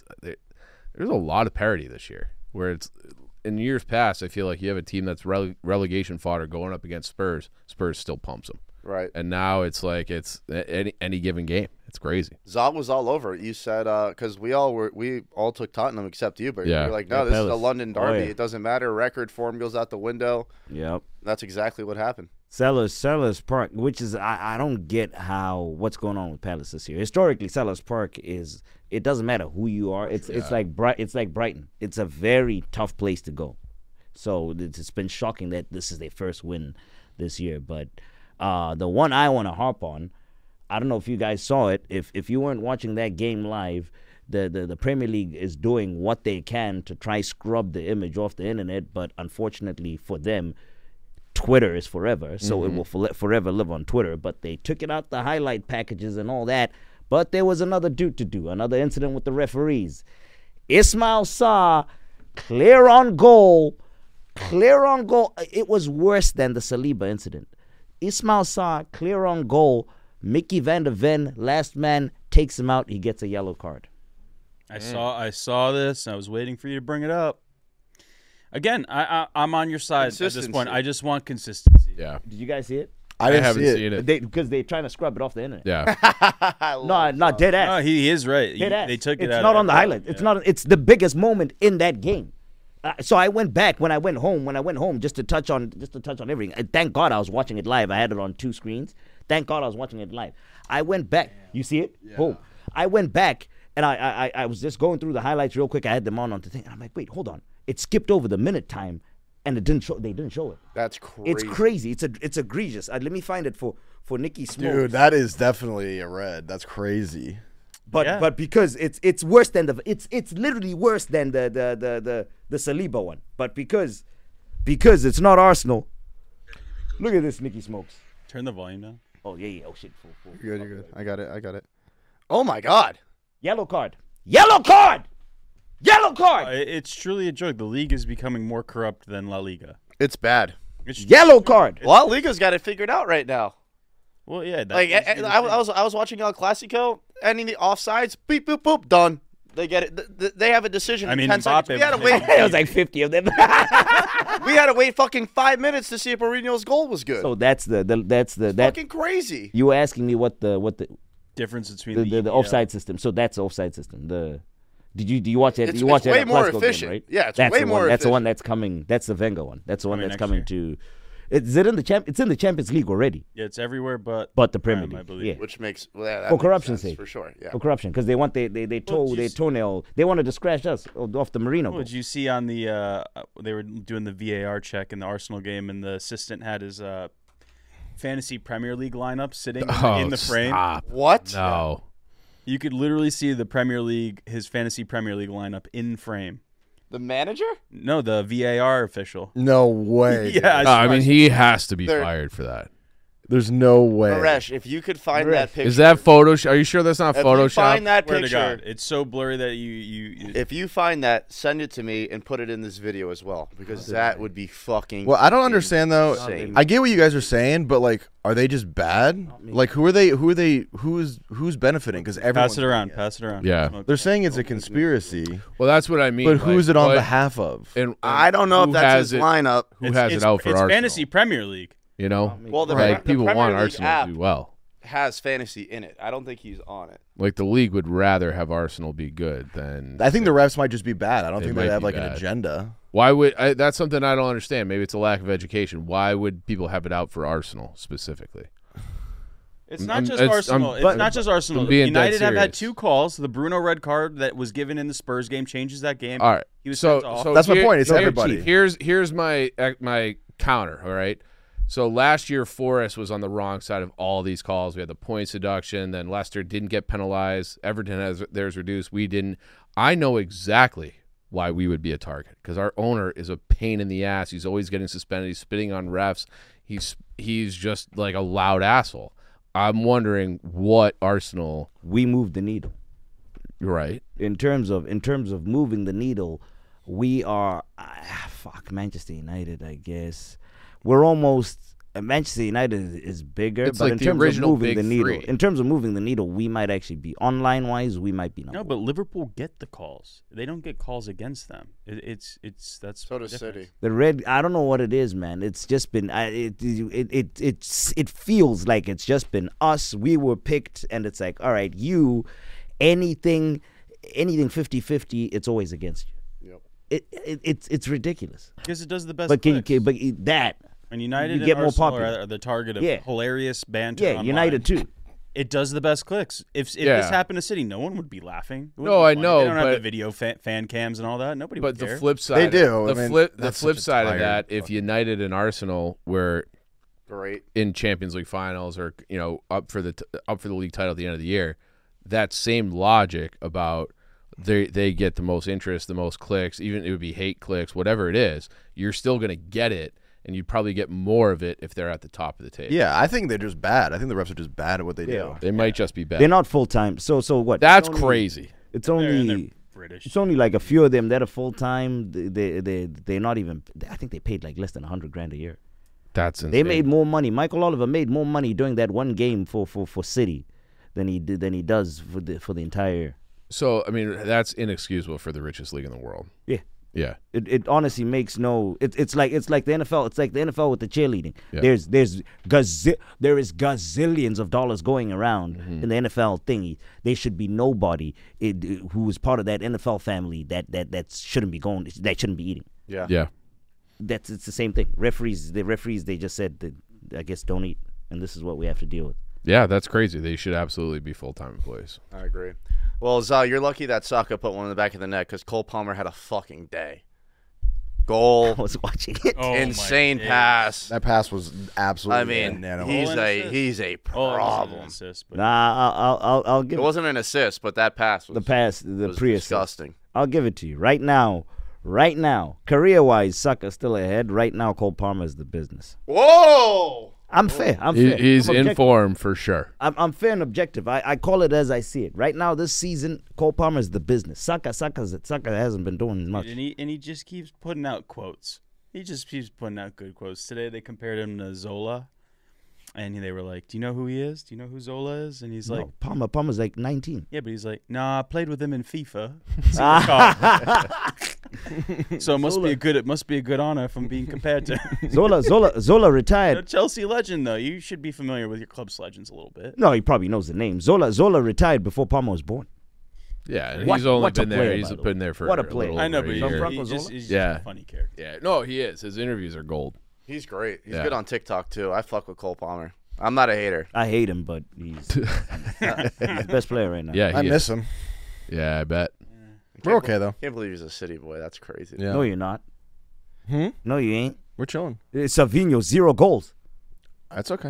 Speaker 3: a lot of parity this year. Where it's in years past, I feel like you have a team that's relegation fodder going up against Spurs. Spurs still pumps them,
Speaker 1: Right.
Speaker 3: and now it's like it's any given game. It's crazy.
Speaker 1: Za was all over it. You said because we all took Tottenham except you, but
Speaker 3: Yeah.
Speaker 1: you're like, no,
Speaker 5: Yeah,
Speaker 1: this is a
Speaker 5: Palace.
Speaker 1: London
Speaker 5: Oh,
Speaker 1: derby.
Speaker 5: yeah.
Speaker 1: It doesn't matter. Record form goes out the window.
Speaker 5: Yep.
Speaker 1: That's exactly what happened.
Speaker 5: Sellers Park, which is I don't get what's going on with Palace this year. Historically, Sellers Park it doesn't matter who you are. It's like Brighton. It's a very tough place to go. So it's been shocking that this is their first win this year. But the one I want to harp on, I don't know if you guys saw it. If you weren't watching that game live, the Premier League is doing what they can to try scrub the image off the internet. But unfortunately for them, Twitter is forever, so it will forever live on Twitter. But they took it out the highlight packages and all that. But there was another another incident with the referees. Ismail Sarr, clear on goal. It was worse than the Saliba incident. Ismail Sarr, clear on goal. Mickey van der Ven, last man, takes him out. He gets a yellow card.
Speaker 4: I saw this. I was waiting for you to bring it up. Again, I'm on your side at this point. I just want consistency.
Speaker 3: Yeah.
Speaker 5: Did you guys see it?
Speaker 2: I didn't
Speaker 3: haven't
Speaker 2: see it.
Speaker 3: seen it.
Speaker 5: Because they're trying to scrub it off the internet.
Speaker 3: Yeah.
Speaker 5: No, not dead ass.
Speaker 4: No, he is right.
Speaker 5: Dead ass.
Speaker 4: They took it
Speaker 5: It's
Speaker 4: out.
Speaker 5: not
Speaker 4: of
Speaker 5: on the
Speaker 4: everything.
Speaker 5: highlight. It's not. It's the biggest moment in that game. So I went back when I went home just to touch on everything. And thank God I was watching it live. I had it on 2 screens. Thank God I was watching it live. I went back. You see it? Yeah. Boom. I went back and I was just going through the highlights real quick. I had them on the thing. And I'm like, wait, hold on. It skipped over the minute time, and it didn't show. They didn't show it.
Speaker 1: That's crazy.
Speaker 5: It's crazy. It's egregious. Let me find it for Nicky Smokes.
Speaker 2: Dude, that is definitely a red. That's crazy.
Speaker 5: But because it's worse than it's literally worse than the Saliba one. But because it's not Arsenal. Look at this, Nicky Smokes.
Speaker 4: Turn the volume down.
Speaker 5: Oh yeah. Oh shit. Full.
Speaker 1: You're good. I got it. Oh my God.
Speaker 5: Yellow card.
Speaker 4: It's truly a joke. The league is becoming more corrupt than La Liga.
Speaker 1: It's bad.
Speaker 5: Yellow card.
Speaker 1: La Liga's got it figured out right now.
Speaker 4: Well, yeah.
Speaker 1: Like I was watching El Clasico, ending the offsides, beep boop boop, done. They get it. They have a decision.
Speaker 4: I
Speaker 1: in
Speaker 4: mean,
Speaker 1: 10 seconds.
Speaker 4: Mbappe
Speaker 1: We had to
Speaker 4: was-
Speaker 1: wait.
Speaker 5: It was like 50 of them.
Speaker 1: We had to wait fucking 5 minutes to see if Mourinho's goal was good.
Speaker 5: So that's the
Speaker 1: fucking crazy.
Speaker 5: you were asking me what the
Speaker 4: difference between
Speaker 5: the
Speaker 4: EPL.
Speaker 5: offside system. So that's the offside system. Do you watch it?
Speaker 1: It's-
Speaker 5: You watch
Speaker 1: it's
Speaker 5: it
Speaker 1: way
Speaker 5: at
Speaker 1: more
Speaker 5: Clasico
Speaker 1: efficient.
Speaker 5: Game, right?
Speaker 1: Yeah, it's
Speaker 5: that's
Speaker 1: way
Speaker 5: the
Speaker 1: more
Speaker 5: one. That's the one
Speaker 1: efficient.
Speaker 5: that's coming. That's the Wenger one. That's the one
Speaker 4: Coming
Speaker 5: that's
Speaker 4: next
Speaker 5: coming to. Is it in the It's in the Champions League already,
Speaker 4: Yeah, it's everywhere, but
Speaker 5: but the Premier
Speaker 4: Prem, I
Speaker 5: League.
Speaker 4: believe.
Speaker 5: Yeah.
Speaker 1: Which makes that
Speaker 5: For
Speaker 1: makes
Speaker 5: corruption's
Speaker 1: sense,
Speaker 5: sake.
Speaker 1: for sure. Yeah.
Speaker 5: For corruption, because they want they told their toenail. They wanted to scratch us off the Marino.
Speaker 4: What did you see on the? They were doing the VAR check in the Arsenal game, and the assistant had his fantasy Premier League lineup sitting in the frame.
Speaker 3: Stop.
Speaker 1: What?
Speaker 3: No.
Speaker 4: You could literally see the Premier League, his fantasy Premier League lineup in frame.
Speaker 1: The manager?
Speaker 4: No, the VAR official.
Speaker 2: No way.
Speaker 4: Yeah,
Speaker 3: No, I mean, he has to be
Speaker 1: They're-
Speaker 3: fired for that.
Speaker 2: There's no way.
Speaker 1: Naresh, if you could find that picture.
Speaker 3: Is that Photoshop? Are you sure that's not
Speaker 1: if
Speaker 3: Photoshop?
Speaker 1: you find that
Speaker 4: Swear to
Speaker 1: picture,
Speaker 4: God, it's so blurry that you
Speaker 1: if you find that, send it to me and put it in this video as well, because that would be fucking.
Speaker 2: Well, I don't understand though.
Speaker 1: insane.
Speaker 2: I get what you guys are saying, but like, are they just bad? Like, who's benefiting? Because everyone's
Speaker 4: pass it around, pass it around.
Speaker 3: Yeah.
Speaker 4: Smoke.
Speaker 2: They're saying it's a conspiracy,
Speaker 3: Well, that's what I mean.
Speaker 2: but who's
Speaker 3: like,
Speaker 2: it on
Speaker 3: what-
Speaker 2: behalf of?
Speaker 3: And
Speaker 1: I don't know if
Speaker 3: who
Speaker 1: that's
Speaker 3: has
Speaker 1: his
Speaker 3: it,
Speaker 1: lineup.
Speaker 3: Who has it out for
Speaker 4: it's
Speaker 3: Arsenal?
Speaker 4: fantasy Premier League.
Speaker 3: You know,
Speaker 1: Well, the,
Speaker 3: like
Speaker 1: the
Speaker 3: people
Speaker 1: Premier
Speaker 3: want
Speaker 1: League
Speaker 3: Arsenal
Speaker 1: app
Speaker 3: to do well.
Speaker 1: has fantasy in it. I don't think he's on it.
Speaker 3: Like the league would rather have Arsenal be good than.
Speaker 2: I think the refs might just be bad. I don't
Speaker 3: They
Speaker 2: think
Speaker 3: might
Speaker 2: they have
Speaker 3: be
Speaker 2: like an
Speaker 3: bad.
Speaker 2: agenda.
Speaker 3: Why would that's something I don't understand? Maybe it's a lack of education. Why would people have it out for Arsenal specifically?
Speaker 4: It's not
Speaker 3: I'm-
Speaker 4: just
Speaker 3: it's-
Speaker 4: Arsenal.
Speaker 3: I'm-
Speaker 4: It's not just Arsenal.
Speaker 3: I'm being dead
Speaker 4: United have had
Speaker 3: serious.
Speaker 4: 2 calls. The Bruno red card that was given in the Spurs game changes that game.
Speaker 3: All right,
Speaker 4: He was
Speaker 3: so
Speaker 4: sent off.
Speaker 2: That's my point. It's
Speaker 3: here-
Speaker 2: everybody.
Speaker 3: Here's my counter. All right. So last year, Forrest was on the wrong side of all these calls. We had the points deduction. Then Leicester didn't get penalized. Everton has theirs reduced. We didn't. I know exactly why we would be a target because our owner is a pain in the ass. He's always getting suspended. He's spitting on refs. He's just like a loud asshole. I'm wondering what Arsenal.
Speaker 5: We moved the needle.
Speaker 3: You're right.
Speaker 5: In terms of moving the needle, we are Manchester United. I guess we're almost Manchester United is bigger,
Speaker 3: It's
Speaker 5: but
Speaker 3: like
Speaker 5: in
Speaker 3: the
Speaker 5: terms of
Speaker 3: original
Speaker 5: moving
Speaker 3: big
Speaker 5: the needle,
Speaker 3: three.
Speaker 5: in terms of moving the needle, we might actually be online wise. We might be number
Speaker 4: No, but Liverpool get the calls. They don't get calls against them. It's that's
Speaker 1: So does
Speaker 4: the difference.
Speaker 1: City.
Speaker 5: The red, I don't know what it is, man. It's just been, it feels like it's just been us. We were picked, and it's like, all right, anything 50-50, it's always against you.
Speaker 1: Yep.
Speaker 5: It's ridiculous.
Speaker 4: Because it does the best.
Speaker 5: But
Speaker 4: clicks.
Speaker 5: that,
Speaker 4: And United
Speaker 5: you get
Speaker 4: and
Speaker 5: more
Speaker 4: Arsenal
Speaker 5: popular.
Speaker 4: are the target of
Speaker 5: Yeah.
Speaker 4: hilarious banter.
Speaker 5: yeah,
Speaker 4: online.
Speaker 5: United too.
Speaker 4: It does the best clicks. If
Speaker 3: Yeah.
Speaker 4: this happened to City, no one would be laughing. It wouldn't
Speaker 3: No,
Speaker 4: be
Speaker 3: I
Speaker 4: funny.
Speaker 3: know,
Speaker 4: They don't have
Speaker 3: but-
Speaker 4: the video fan cams and all that. Nobody
Speaker 3: But
Speaker 4: would
Speaker 3: the
Speaker 4: care.
Speaker 3: flip side,
Speaker 2: They do.
Speaker 3: The
Speaker 2: I mean,
Speaker 3: flip
Speaker 2: that's
Speaker 3: flip
Speaker 2: such a
Speaker 3: side of
Speaker 2: tired
Speaker 3: that, if United and Arsenal were
Speaker 1: Great.
Speaker 3: in Champions League finals or up for the league title at the end of the year, that same logic about they get the most interest, the most clicks, even it would be hate clicks, whatever it is, you're still going to get it, and you'd probably get more of it if they're at the top of the table.
Speaker 2: Yeah, I think they're just bad. I think the refs are just bad at what they do.
Speaker 3: They might just be bad.
Speaker 5: They're not full time. So what?
Speaker 3: That's
Speaker 5: It's only-
Speaker 3: crazy.
Speaker 5: It's
Speaker 4: They're in
Speaker 5: only
Speaker 4: their British.
Speaker 5: It's only like a few of them that are full time. They're not even. I think they paid like less than $100,000 a year.
Speaker 3: That's insane.
Speaker 5: They made more money. Michael Oliver made more money during that one game for City than he does for the entire year.
Speaker 3: So I mean, that's inexcusable for the richest league in the world.
Speaker 5: Yeah.
Speaker 3: Yeah.
Speaker 5: It honestly makes no. It's like the NFL. It's like the NFL with the cheerleading.
Speaker 3: Yeah.
Speaker 5: There is gazillions of dollars going around in the NFL thingy. There should be nobody who is part of that NFL family that shouldn't be going. That shouldn't be eating.
Speaker 1: Yeah.
Speaker 3: Yeah.
Speaker 5: It's the same thing. The referees they just said that, I guess, don't eat, and this is what we have to deal with.
Speaker 3: Yeah, that's crazy. They should absolutely be full-time employees.
Speaker 1: I agree. Well, Zal, you're lucky that Saka put one in the back of the net because Cole Palmer had a fucking day. Goal,
Speaker 5: I was watching it.
Speaker 4: Oh, my
Speaker 1: insane
Speaker 4: days.
Speaker 1: pass.
Speaker 2: That pass was absolutely.
Speaker 1: I mean,
Speaker 2: bananas.
Speaker 1: he's a
Speaker 4: Oh, it wasn't an
Speaker 1: problem.
Speaker 4: assist, but
Speaker 5: Nah, I'll give
Speaker 1: It wasn't an assist, but that pass was
Speaker 5: the
Speaker 1: was
Speaker 5: pre-assist.
Speaker 1: disgusting.
Speaker 5: I'll give it to you right now. Right now, career-wise, Saka's still ahead. Right now, Cole Palmer is the business.
Speaker 1: Whoa!
Speaker 5: I'm fair. I'm fair.
Speaker 3: He's
Speaker 5: I'm
Speaker 3: in
Speaker 5: objective.
Speaker 3: form for sure.
Speaker 5: I'm fair and objective. I call it as I see it. Right now, this season, Cole Palmer is the business. Saka hasn't been doing much.
Speaker 4: and he just keeps putting out quotes. He just keeps putting out good quotes. Today they compared him to Zola, and they were like, "Do you know who he is? Do you know who Zola is?" And he's like,
Speaker 5: No, Palmer's like 19.
Speaker 4: "Yeah," but he's like, "Nah, I played with him in FIFA." So it must be a good honor if I'm being compared to him.
Speaker 5: Zola
Speaker 4: You're a
Speaker 5: retired.
Speaker 4: Chelsea legend, though. You should be familiar with your club's legends a little bit.
Speaker 5: No, he probably knows the name. Zola retired before Palmer was born.
Speaker 3: Yeah, and
Speaker 5: What-
Speaker 3: he's only
Speaker 5: what's a
Speaker 3: been there.
Speaker 5: player,
Speaker 3: He's
Speaker 5: by the
Speaker 3: been
Speaker 5: way?
Speaker 3: there for
Speaker 5: What a
Speaker 3: little
Speaker 5: player.
Speaker 3: over
Speaker 4: I know,
Speaker 3: a
Speaker 4: but
Speaker 3: year.
Speaker 5: Franco Zola?
Speaker 4: he's just
Speaker 3: Yeah.
Speaker 4: a funny character.
Speaker 3: Yeah, no, he is. His interviews are gold.
Speaker 1: He's great. He's
Speaker 3: Yeah.
Speaker 1: good on TikTok too. I fuck with Cole Palmer. I'm not a hater.
Speaker 5: I hate him, but he's the best player right now.
Speaker 3: Yeah, he
Speaker 2: I
Speaker 3: is.
Speaker 2: miss him.
Speaker 3: Yeah, I bet.
Speaker 2: We're okay though.
Speaker 1: Can't believe he's a city boy. That's crazy.
Speaker 2: Yeah.
Speaker 5: No, you're not.
Speaker 2: Hmm?
Speaker 5: No, you ain't.
Speaker 2: We're chilling.
Speaker 5: Savinho, 0 goals.
Speaker 2: That's okay.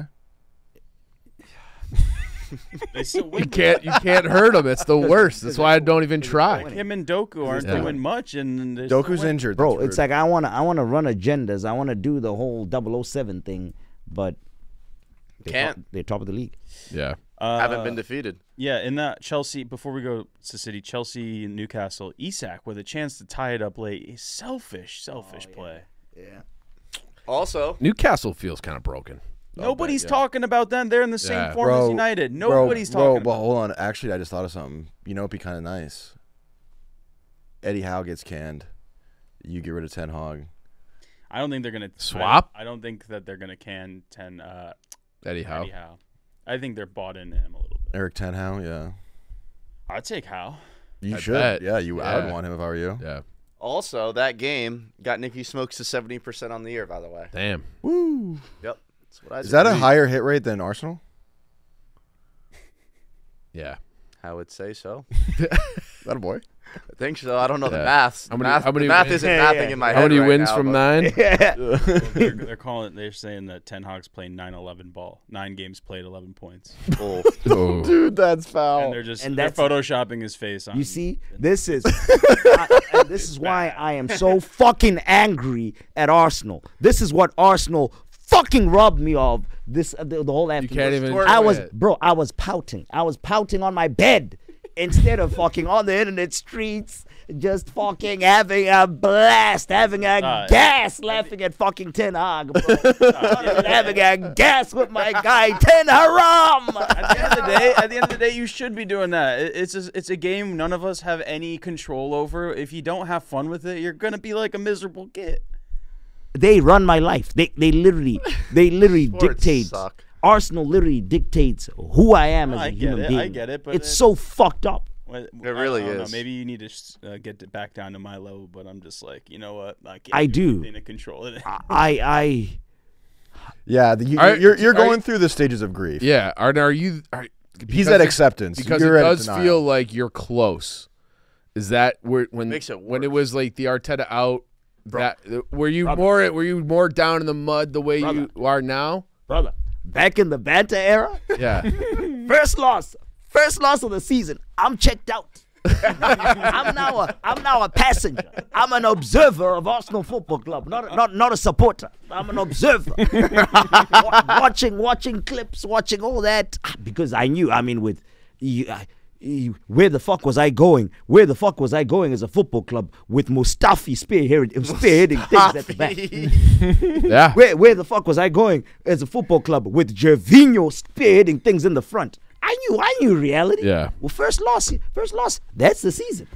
Speaker 4: They still win.
Speaker 3: You can't hurt him. It's the worst. That's why I don't even try.
Speaker 4: Him and Doku aren't
Speaker 3: Yeah.
Speaker 4: doing much, and they're still
Speaker 2: Doku's
Speaker 4: winning.
Speaker 2: injured.
Speaker 5: Bro,
Speaker 2: That's
Speaker 5: it's
Speaker 2: rude.
Speaker 5: like I wanna run agendas. I wanna do the whole 007 thing, but
Speaker 1: Can't.
Speaker 5: they're top of the league.
Speaker 3: Yeah.
Speaker 1: Haven't been defeated.
Speaker 4: Yeah, in that Chelsea, before we go to City, Chelsea and Newcastle, Isak with a chance to tie it up late. Is selfish play.
Speaker 5: Yeah.
Speaker 1: Also,
Speaker 3: Newcastle feels kind of broken.
Speaker 4: Nobody's
Speaker 3: yeah.
Speaker 4: talking about them. They're in the same
Speaker 3: Yeah.
Speaker 4: form as United. Nobody's talking
Speaker 2: But
Speaker 4: about
Speaker 2: hold on. Actually, I just thought of something. You know, it'd be kind of nice. Eddie Howe gets canned. You get rid of Ten Hag.
Speaker 4: I don't think they're going to
Speaker 3: Swap?
Speaker 4: I don't think that they're going to can
Speaker 3: Eddie Howe.
Speaker 4: Eddie Howe. I think they're bought into him a little bit.
Speaker 2: Eric Ten Hag, yeah.
Speaker 4: I'd take Howe.
Speaker 2: You
Speaker 3: I
Speaker 2: should.
Speaker 3: bet.
Speaker 2: Yeah, I would
Speaker 3: Yeah.
Speaker 2: want him if I were you.
Speaker 3: Yeah.
Speaker 1: also that game got Nicky Smokes to 70% on the year. By the way.
Speaker 3: Damn.
Speaker 2: Woo.
Speaker 1: Yep. That's what I
Speaker 2: Is that a
Speaker 1: said.
Speaker 2: higher hit rate than Arsenal?
Speaker 3: Yeah.
Speaker 1: I would say so.
Speaker 2: Is that a boy?
Speaker 1: I think so. I don't know the
Speaker 3: Yeah.
Speaker 1: maths.
Speaker 3: How many-
Speaker 1: math,
Speaker 3: how many
Speaker 1: the math
Speaker 3: wins-
Speaker 1: isn't
Speaker 5: Yeah,
Speaker 1: mathing
Speaker 5: yeah.
Speaker 1: in my
Speaker 3: How
Speaker 1: head
Speaker 3: many
Speaker 1: right
Speaker 3: wins
Speaker 1: now,
Speaker 3: from
Speaker 1: but-
Speaker 3: 9?
Speaker 4: They're calling. They're saying that Ten Hag's playing 9/11 ball. 9 games played, 11 points.
Speaker 1: Oh.
Speaker 3: Oh.
Speaker 2: Dude, that's foul.
Speaker 4: And they're just
Speaker 5: And
Speaker 4: they're
Speaker 5: that's-
Speaker 4: photoshopping his face on.
Speaker 5: You see, this is and this is why I am so fucking angry at Arsenal. This is what Arsenal fucking robbed me of. This the whole afternoon.
Speaker 3: can't even-
Speaker 5: I was
Speaker 3: Yeah.
Speaker 5: bro. I was pouting. I was pouting on my bed instead of fucking on the internet streets, just fucking having a blast, having a gas, laughing at fucking Ten Hag, bro. Having a gas with my guy Ten Haram.
Speaker 4: At the end of the day, you should be doing that. It's a game none of us have any control over. If you don't have fun with it, you're gonna be like a miserable kid.
Speaker 5: They run my life. They literally
Speaker 1: Sports
Speaker 5: dictate.
Speaker 1: suck.
Speaker 5: Arsenal literally dictates who I am as
Speaker 4: I
Speaker 5: a
Speaker 4: get
Speaker 5: human
Speaker 4: it,
Speaker 5: being.
Speaker 4: I get it, but
Speaker 5: it's
Speaker 4: it-
Speaker 5: so fucked up.
Speaker 4: It
Speaker 1: really is.
Speaker 4: Maybe you need to get it back down to my level, but I'm just like, you know what? I can't
Speaker 5: I do.
Speaker 4: anything to control it.
Speaker 5: I
Speaker 2: Yeah,
Speaker 3: Are-
Speaker 2: you're
Speaker 3: are
Speaker 2: going
Speaker 3: you-
Speaker 2: through the stages of grief.
Speaker 3: Yeah. Are you?
Speaker 2: He's
Speaker 3: because
Speaker 2: at
Speaker 3: it-
Speaker 2: acceptance.
Speaker 3: Because
Speaker 2: You're
Speaker 3: it
Speaker 2: at
Speaker 3: does
Speaker 2: denial.
Speaker 3: feel like you're close. Is that when
Speaker 1: Makes it
Speaker 3: when it
Speaker 1: worse.
Speaker 3: was like the Arteta out? That were you more down in the mud the way you are now?
Speaker 5: brother, back in the Banta era,
Speaker 3: Yeah.
Speaker 5: first loss of the season. I'm checked out. I'm now a passenger. I'm an observer of Arsenal Football Club, not a supporter. I'm an observer, watching clips, watching all that because I knew. I mean, with you, Where the fuck was I going? Where the fuck was I going as a football club with Mustafi spearheading things at the back?
Speaker 3: Yeah.
Speaker 5: Where the fuck was I going as a football club with Gervinho spearheading things in the front? I knew reality.
Speaker 3: Yeah.
Speaker 5: Well, first loss. That's the season.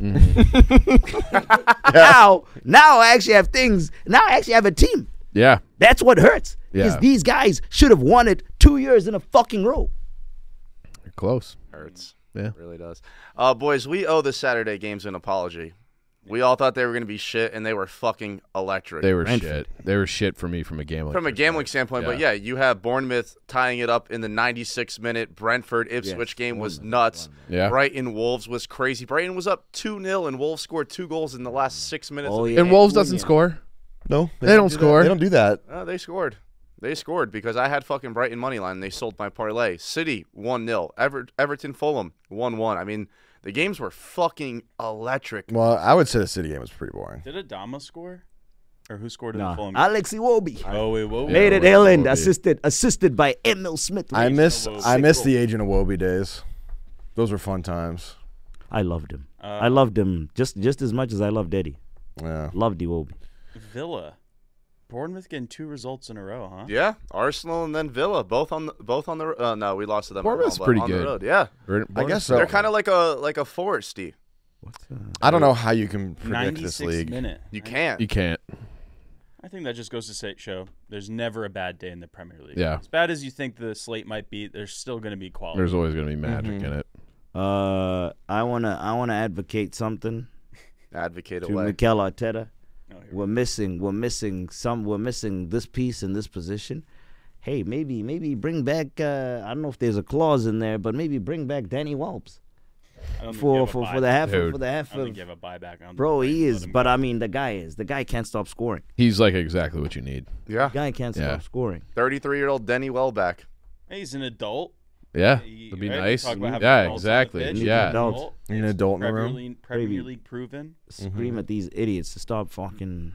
Speaker 3: Mm-hmm.
Speaker 5: Now I actually have things. Now I actually have a team.
Speaker 3: Yeah.
Speaker 5: That's what hurts. Because
Speaker 3: Yeah.
Speaker 5: these guys should have won it 2 years in a fucking row.
Speaker 3: You're close.
Speaker 1: Hurts.
Speaker 3: Yeah.
Speaker 1: It really does. Boys, we owe the Saturday games an apology. We all thought they were going to be shit, and they were fucking electric.
Speaker 3: They were
Speaker 5: Brentford.
Speaker 3: shit. They were shit for me from a gambling.
Speaker 1: From a gambling standpoint, but yeah, you have Bournemouth tying it up in the 96th minute. Brentford Ipswich game was nuts.
Speaker 3: Yeah.
Speaker 1: Brighton Wolves was crazy. Brighton was up 2-0, and Wolves scored 2 goals in the last 6 minutes.
Speaker 5: Oh,
Speaker 1: of the
Speaker 5: yeah.
Speaker 3: And Wolves doesn't score.
Speaker 2: No,
Speaker 3: They don't
Speaker 2: do that.
Speaker 3: score.
Speaker 2: They don't do that.
Speaker 1: They scored. They scored because I had fucking Brighton money line and they sold my parlay. City 1-0. Everton Fulham 1-1. I mean, the games were fucking electric.
Speaker 2: Well, I would say the City game was pretty boring.
Speaker 4: Did Adama score? Or who scored in
Speaker 5: Nah.
Speaker 4: the Fulham?
Speaker 5: Alex Iwobi.
Speaker 4: Oh, wait, whoa.
Speaker 5: Made it
Speaker 3: Iwobi.
Speaker 5: Ellen, assisted by Emil Smith.
Speaker 2: I miss
Speaker 4: Sick
Speaker 2: the Agent of Wobie days. Those were fun times.
Speaker 5: I loved him. I loved him just as much as I loved Eddie.
Speaker 2: Yeah.
Speaker 5: Loved Iwobi.
Speaker 4: Villa. Bournemouth getting 2 results in a row, huh?
Speaker 1: Yeah, Arsenal and then Villa both on the no, we lost to them.
Speaker 3: Bournemouth's
Speaker 1: at home, but
Speaker 3: pretty
Speaker 1: on
Speaker 3: good.
Speaker 1: The road. Yeah,
Speaker 2: I guess so.
Speaker 1: they're kind of like a Foresty.
Speaker 2: I don't know how you can predict this
Speaker 4: 96th
Speaker 2: league.
Speaker 4: minute.
Speaker 1: You can't.
Speaker 3: You can't.
Speaker 4: I think that just goes to show there's never a bad day in the Premier League.
Speaker 3: Yeah.
Speaker 4: As bad as you think the slate might be, there's still going to be quality.
Speaker 3: There's always going to be magic in it.
Speaker 5: I wanna advocate something
Speaker 1: Advocate
Speaker 5: to
Speaker 1: away.
Speaker 5: Mikel Arteta.
Speaker 4: Oh, here
Speaker 5: We're missing this piece in this position. Hey, maybe bring back. I don't know if there's a clause in there, but maybe bring back Danny Welbs
Speaker 4: I don't think you
Speaker 5: for
Speaker 4: have a
Speaker 5: the
Speaker 4: buyback.
Speaker 5: half
Speaker 3: Dude.
Speaker 5: of
Speaker 4: I don't think you have a buyback. I don't
Speaker 5: Bro,
Speaker 4: think
Speaker 5: he
Speaker 4: they
Speaker 5: is.
Speaker 4: let him
Speaker 5: But
Speaker 4: go.
Speaker 5: I mean, the guy can't stop scoring.
Speaker 3: He's like exactly what you need.
Speaker 1: Yeah,
Speaker 5: Guy can't
Speaker 3: Yeah.
Speaker 5: stop scoring.
Speaker 1: 33-year-old Denny Welbeck.
Speaker 4: He's an adult.
Speaker 3: Yeah.
Speaker 4: He-
Speaker 3: It'd be
Speaker 4: right? We
Speaker 3: nice.
Speaker 4: talk about having
Speaker 3: Yeah,
Speaker 4: adults on the
Speaker 3: exactly.
Speaker 4: pitch.
Speaker 3: Yeah.
Speaker 5: Adult.
Speaker 2: You need an adult in the
Speaker 4: Premier
Speaker 2: room.
Speaker 4: Premier League proven.
Speaker 5: Scream at these idiots to stop fucking.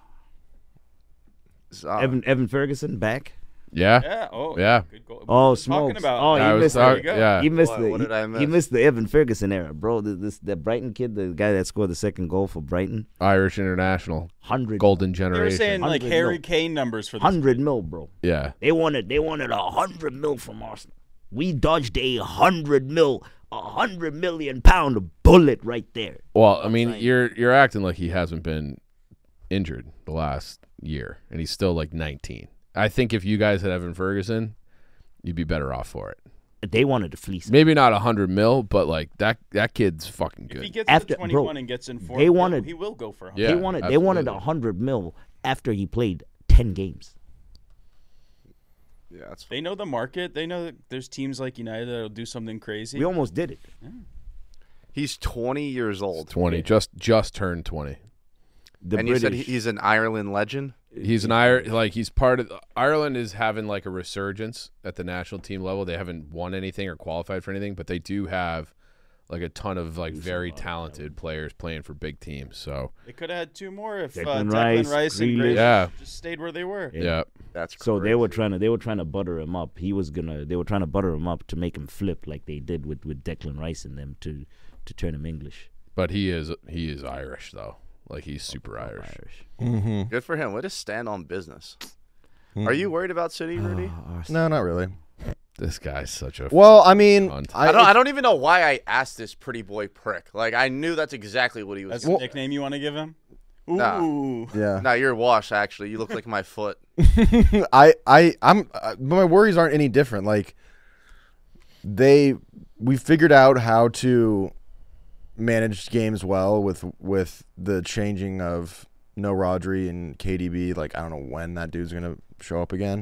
Speaker 1: Uh,
Speaker 5: Evan Ferguson back.
Speaker 3: Yeah.
Speaker 4: Yeah. Oh,
Speaker 3: Yeah.
Speaker 4: Good goal.
Speaker 5: Oh,
Speaker 4: What are you talking
Speaker 5: smokes.
Speaker 4: about?
Speaker 5: Oh,
Speaker 3: I
Speaker 5: he
Speaker 3: was
Speaker 5: missed
Speaker 3: talking-
Speaker 5: it.
Speaker 3: yeah.
Speaker 5: He missed
Speaker 1: What did I
Speaker 5: the
Speaker 1: miss?
Speaker 5: he missed the Evan Ferguson era, bro. That Brighton kid, the guy that scored the second goal for Brighton,
Speaker 3: Irish international.
Speaker 5: 100
Speaker 3: Golden
Speaker 4: They were
Speaker 3: generation.
Speaker 4: saying like
Speaker 5: 100
Speaker 4: Harry
Speaker 5: mil.
Speaker 4: Kane numbers for this.
Speaker 5: 100 mil, bro.
Speaker 3: Yeah.
Speaker 5: They wanted 100 mil from Arsenal. We dodged a 100 million pound bullet right there.
Speaker 3: Well, I mean, you're acting like he hasn't been injured the last year, and he's still like 19. I think if you guys had Evan Ferguson, you'd be better off for it.
Speaker 5: They wanted to fleece him.
Speaker 3: Maybe not 100 mil, but like that kid's fucking
Speaker 4: If he
Speaker 3: good.
Speaker 4: gets
Speaker 5: After-
Speaker 4: to 21
Speaker 5: bro,
Speaker 4: and gets informed,
Speaker 5: they wanted-
Speaker 4: he will go for 100.
Speaker 3: Yeah,
Speaker 5: They wanted
Speaker 3: absolutely.
Speaker 5: 100 mil after he played 10 games.
Speaker 1: yeah, that's
Speaker 4: They know the market. They know that there's teams like United that'll do something crazy.
Speaker 5: We almost did it.
Speaker 1: he's 20 years old.
Speaker 3: 20, just turned 20.
Speaker 5: The
Speaker 1: And
Speaker 5: British.
Speaker 1: you said he's an Ireland legend.
Speaker 3: He's he's part of Ireland is having like a resurgence at the national team level. They haven't won anything or qualified for anything, but they do have like a ton of like very talented players playing for big teams. So
Speaker 4: They could have had 2 more if
Speaker 5: Declan
Speaker 4: Declan
Speaker 5: Rice,
Speaker 4: Rice and
Speaker 5: Grealish.
Speaker 4: Grace
Speaker 3: Yeah.
Speaker 4: just stayed where they were.
Speaker 3: yeah,
Speaker 1: That's crazy.
Speaker 5: So they were trying to butter him up. They were trying to butter him up to make him flip like they did with Declan Rice and them to turn him English.
Speaker 3: but he is Irish though. Like he's super Irish.
Speaker 2: Mm-hmm.
Speaker 1: Good for him. Way to stand on business. Are you worried about City, Rudy?
Speaker 2: No, not really.
Speaker 3: This guy's such a
Speaker 2: Well, I mean,
Speaker 3: Cunt.
Speaker 1: I don't even know why I asked this pretty boy prick. Like I knew that's exactly what he was.
Speaker 4: That's the nickname you want to give him? Ooh.
Speaker 1: Nah.
Speaker 2: yeah.
Speaker 1: Nah, you're washed. Actually, you look like my foot.
Speaker 2: I'm my worries aren't any different. Like we figured out how to manage games well with the changing of no Rodri and KDB. Like I don't know when that dude's gonna show up again.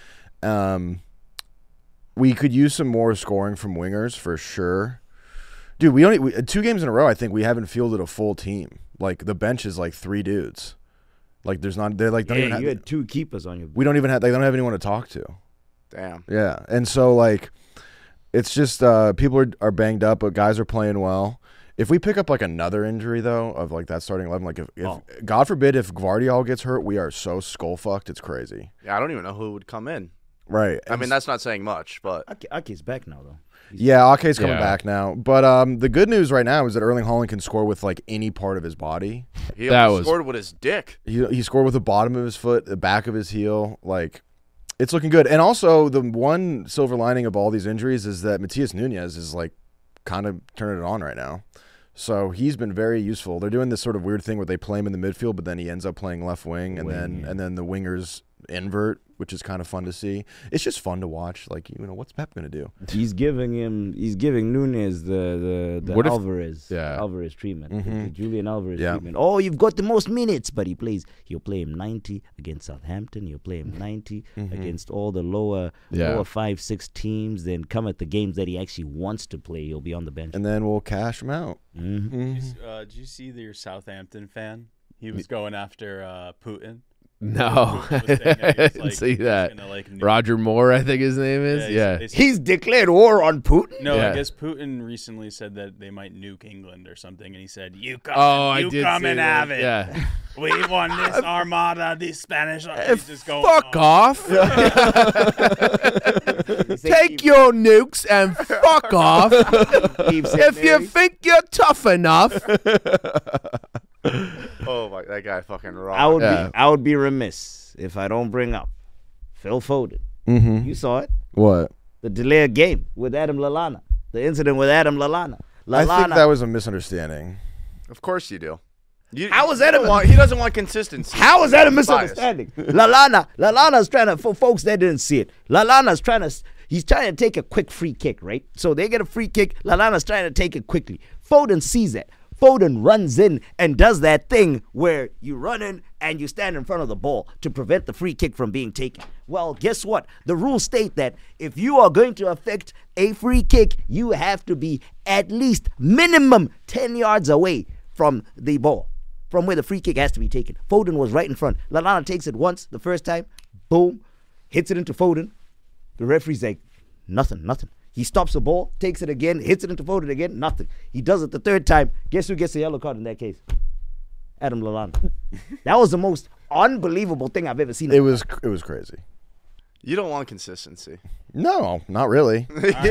Speaker 2: We could use some more scoring from wingers for sure. Dude, we 2 games in a row. I think we haven't fielded a full team. Like the bench is like 3 dudes. Like there's not. They're like don't
Speaker 5: Yeah,
Speaker 2: even
Speaker 5: you
Speaker 2: have,
Speaker 5: had 2 keepers on your.
Speaker 2: we don't even have. They don't have anyone to talk to.
Speaker 1: Damn.
Speaker 2: Yeah, and so like, it's just people are banged up, but guys are playing well. If we pick up like another injury though of like that starting 11, like if God forbid if Gvardiol gets hurt, we are so skull fucked. It's crazy.
Speaker 1: Yeah, I don't even know who would come in.
Speaker 2: Right.
Speaker 1: I mean, that's not saying much, but
Speaker 5: Ake's back now though.
Speaker 2: Yeah, Ake's coming
Speaker 3: Yeah.
Speaker 2: back now. But the good news right now is that Erling Haaland can score with like any part of his body.
Speaker 1: He
Speaker 3: That
Speaker 1: almost
Speaker 3: was-
Speaker 1: scored with his dick.
Speaker 2: He scored with the bottom of his foot, the back of his heel. Like, it's looking good. And also, the one silver lining of all these injuries is that Matias Nunez is like kind of turning it on right now. So he's been very useful. They're doing this sort of weird thing where they play him in the midfield, but then he ends up playing left wing, and then the wingers invert, which is kind of fun to see. It's just fun to watch. Like, what's Pep gonna do?
Speaker 5: He's giving Nunez the
Speaker 3: What if-
Speaker 5: Alvarez treatment,
Speaker 2: Mhm.
Speaker 5: the Julian Alvarez
Speaker 2: Yeah.
Speaker 5: treatment. Oh, you've got the most minutes, but he'll play him 90 against Southampton. He'll play him 90 against all the lower 5-6 teams. Then come at the games that he actually wants to play, he'll be on the bench.
Speaker 2: And then we'll cash him out.
Speaker 5: Mhm.
Speaker 4: Did you see your Southampton fan? He was going after Putin.
Speaker 3: No,
Speaker 4: Was saying that he
Speaker 3: I
Speaker 4: was,
Speaker 3: didn't
Speaker 4: like,
Speaker 3: see
Speaker 4: he was
Speaker 3: that.
Speaker 4: gonna, like, nuke-
Speaker 3: Roger Moore, I think his name is.
Speaker 4: he's-
Speaker 3: Yeah.
Speaker 4: they said-
Speaker 5: He's declared war on Putin.
Speaker 4: No,
Speaker 3: Yeah.
Speaker 4: I guess Putin recently said that they might nuke England or something, and he said, "You come,
Speaker 3: I
Speaker 4: you
Speaker 3: did
Speaker 4: come
Speaker 3: see
Speaker 4: and
Speaker 3: that.
Speaker 4: have it.
Speaker 3: Yeah.
Speaker 4: We won this armada, these Spanish." He's just going
Speaker 3: Fuck
Speaker 4: on.
Speaker 3: off. Take your nukes and fuck off. If you think you're tough enough.
Speaker 1: Oh my, that guy fucking rocked.
Speaker 5: I would be remiss if I don't bring up Phil Foden.
Speaker 2: Mm-hmm.
Speaker 5: You saw it,
Speaker 2: What?
Speaker 5: the delay of game with Adam Lallana, the incident with Adam Lallana.
Speaker 2: I think that was a misunderstanding.
Speaker 1: Of course you do.
Speaker 5: How was that
Speaker 1: He doesn't want consistency.
Speaker 5: How is that a
Speaker 1: He's biased.
Speaker 5: misunderstanding? Lallana's trying to, for folks that didn't see it, he's trying to take a quick free kick, right? So they get a free kick. Lallana's trying to take it quickly. Foden sees that. Foden runs in and does that thing where you run in and you stand in front of the ball to prevent the free kick from being taken. Well, guess what? The rules state that if you are going to affect a free kick, you have to be at least minimum 10 yards away from the ball, from where the free kick has to be taken. Foden was right in front. Lallana takes it once, the first time, boom, hits it into Foden. The referee's like, nothing. He stops the ball, takes it again, hits it into Foden again, nothing. He does it the third time. Guess who gets the yellow card in that case? Adam Lallana. That was the most unbelievable thing I've ever seen.
Speaker 2: It was crazy.
Speaker 1: You don't want consistency.
Speaker 2: No, not really.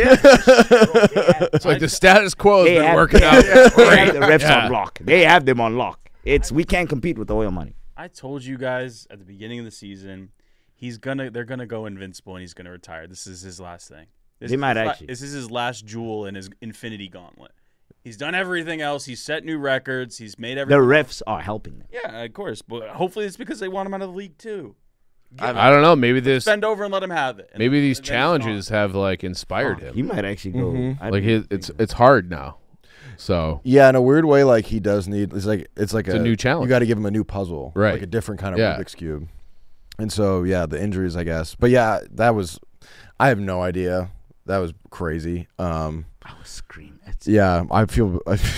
Speaker 3: It's like the status quo has been working out.
Speaker 5: They have the refs
Speaker 3: Yeah.
Speaker 5: on lock. They have them on lock. We can't compete with the oil money.
Speaker 4: I told you guys at the beginning of the season, they're gonna go invincible and he's gonna retire. This is his last thing.
Speaker 5: They might actually.
Speaker 4: This is his last jewel in his Infinity Gauntlet. He's done everything else. He's set new records. He's made
Speaker 5: The
Speaker 4: everything.
Speaker 5: refs are helping them.
Speaker 4: Yeah, of course. But hopefully it's because they want him out of the league too.
Speaker 3: I don't know. Maybe
Speaker 4: Bend over and let him have it. And
Speaker 3: maybe these
Speaker 4: then he's
Speaker 3: challenges have like inspired him.
Speaker 5: He might actually go.
Speaker 2: Mm-hmm.
Speaker 5: I
Speaker 3: Like
Speaker 5: don't
Speaker 3: it's hard now. So
Speaker 2: Yeah, in a weird way, like he does need. It's like
Speaker 3: a new challenge.
Speaker 2: You got to give him a new puzzle,
Speaker 3: Right.
Speaker 2: Like a different kind of
Speaker 3: Yeah.
Speaker 2: Rubik's cube. And so, yeah, the injuries, I guess. But yeah, that was. I have no idea. That was crazy.
Speaker 5: I was screaming.
Speaker 2: Yeah, I feel.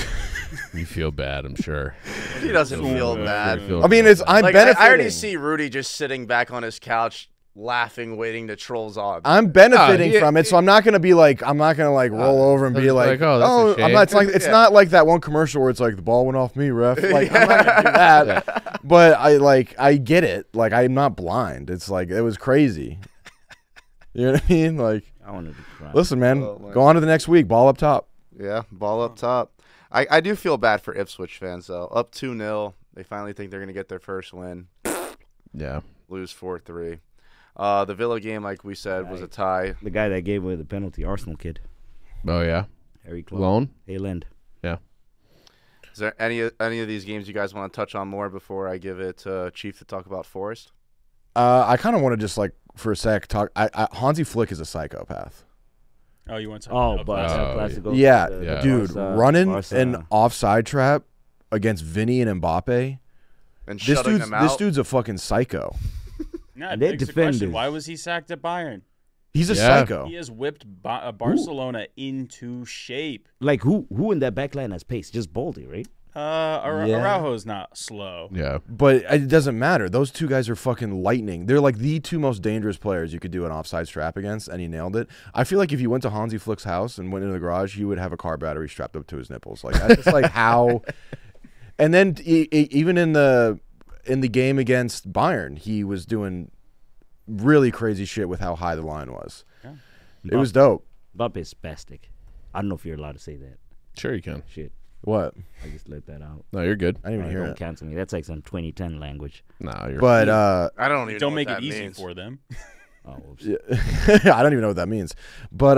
Speaker 3: you feel bad, I'm sure.
Speaker 1: He doesn't feel bad.
Speaker 3: Feel
Speaker 2: I mean, it's. I'm
Speaker 1: Like
Speaker 2: benefiting.
Speaker 1: I already see Rudy just sitting back on his couch, laughing, waiting to troll Zob.
Speaker 2: I'm benefiting
Speaker 3: he-
Speaker 2: from it, so I'm not gonna be like. I'm not gonna like roll over and be like,
Speaker 3: oh, that's a shame.
Speaker 2: I'm not. It's like it's not like that one commercial where it's like the ball went off me, ref. Like I'm not gonna do that. But I get it. Like I'm not blind. It's like it was crazy. You know what I mean? Like,
Speaker 5: I wanted to cry.
Speaker 2: listen, man,
Speaker 1: Oh, my
Speaker 2: go on to the next week. Ball up top.
Speaker 1: Yeah, ball up top. I do feel bad for Ipswich fans though. Up 2-0, they finally think they're gonna get their first win.
Speaker 3: Yeah.
Speaker 1: Lose 4-3. The Villa game, like we said, was a tie.
Speaker 5: The guy that gave away the penalty, Arsenal kid,
Speaker 3: Oh yeah.
Speaker 5: Harry Clark.
Speaker 3: Lone?
Speaker 5: Hayland.
Speaker 1: Is there any of these games you guys want to touch on more before I give it to Chief to talk about Forest?
Speaker 2: I kind of want to just like for a sec talk. Hansi Flick is a psychopath.
Speaker 4: Oh, you want to
Speaker 5: Oh,
Speaker 4: talk
Speaker 5: but
Speaker 3: Oh,
Speaker 5: Classico.
Speaker 2: Yeah,
Speaker 3: Yeah.
Speaker 2: dude,
Speaker 5: Barca-
Speaker 2: running
Speaker 5: Barca-
Speaker 2: an offside trap against Vinny and Mbappe.
Speaker 1: And
Speaker 2: This
Speaker 1: shutting
Speaker 2: dude's
Speaker 1: them out.
Speaker 2: this dude's a fucking psycho.
Speaker 4: Yeah,
Speaker 5: And they
Speaker 4: begs the question,
Speaker 5: defended.
Speaker 4: why was he sacked at Bayern?
Speaker 2: He's a
Speaker 3: Yeah.
Speaker 2: psycho.
Speaker 4: He has whipped Barcelona into shape.
Speaker 5: Like who in that back line has pace? Just Baldy, right?
Speaker 2: Yeah.
Speaker 4: Araujo's not slow.
Speaker 3: Yeah.
Speaker 2: But it doesn't matter. Those two guys are fucking lightning. They're like the two most dangerous players you could do an offside strap against, and he nailed it. I feel like if you went to Hansi Flick's house and went into the garage, he would have a car battery strapped up to his nipples. Like that's just like how. And then even in the game against Bayern, he was doing really crazy shit with how high the line was.
Speaker 4: Yeah.
Speaker 2: It was dope.
Speaker 5: Mbappe's spastic. I don't know if you're allowed to say that.
Speaker 3: Sure, you can.
Speaker 5: Shit,
Speaker 2: What?
Speaker 5: I just let that out.
Speaker 3: No, you're good.
Speaker 2: I didn't even hear
Speaker 5: Don't
Speaker 2: it.
Speaker 5: cancel me. That's like some 2010 language.
Speaker 3: No, you're.
Speaker 2: But
Speaker 1: I don't even know
Speaker 4: Don't
Speaker 1: what
Speaker 4: make
Speaker 1: that
Speaker 4: it easy
Speaker 1: means.
Speaker 4: for them.
Speaker 5: Oh, whoops.
Speaker 2: yeah, I don't even know what that means. But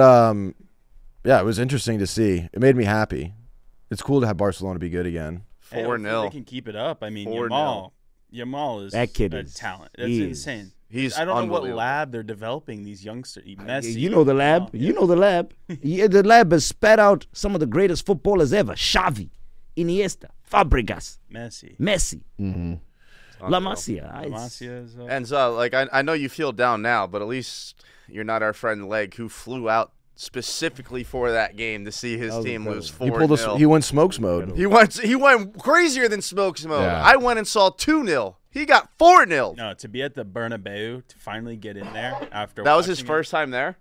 Speaker 2: yeah, it was interesting to see. It made me happy. It's cool to have Barcelona be good again.
Speaker 4: Hey, hopefully
Speaker 1: 4-0.
Speaker 4: They can keep it up. I mean,
Speaker 1: 4-0.
Speaker 4: Yamal is
Speaker 5: That kid
Speaker 4: a
Speaker 5: is-
Speaker 4: talent. That's
Speaker 5: he is-
Speaker 4: insane.
Speaker 1: He's
Speaker 4: I don't know what
Speaker 1: unbelievable.
Speaker 4: lab they're developing these youngsters. Messi,
Speaker 5: You know the lab.
Speaker 4: Yamal.
Speaker 5: You know the lab. Yeah, the lab has spat out some of the greatest footballers ever. Xavi, Iniesta, Fabregas,
Speaker 4: Messi.
Speaker 5: Messi,
Speaker 3: Mhm.
Speaker 5: La Masia.
Speaker 4: Masia is,
Speaker 1: And like I know you feel down now, but at least you're not our friend Leg, who flew out specifically for that game to see his
Speaker 5: That was
Speaker 1: team
Speaker 5: incredible.
Speaker 1: lose
Speaker 2: He
Speaker 1: 4-0.
Speaker 2: pulled he went smokes mode.
Speaker 1: He went crazier than smokes mode.
Speaker 3: Yeah.
Speaker 1: I went and saw 2-0. He got 4-0.
Speaker 4: no, to be at the Bernabeu to finally get in there after
Speaker 1: That was his
Speaker 4: watching
Speaker 1: first time there.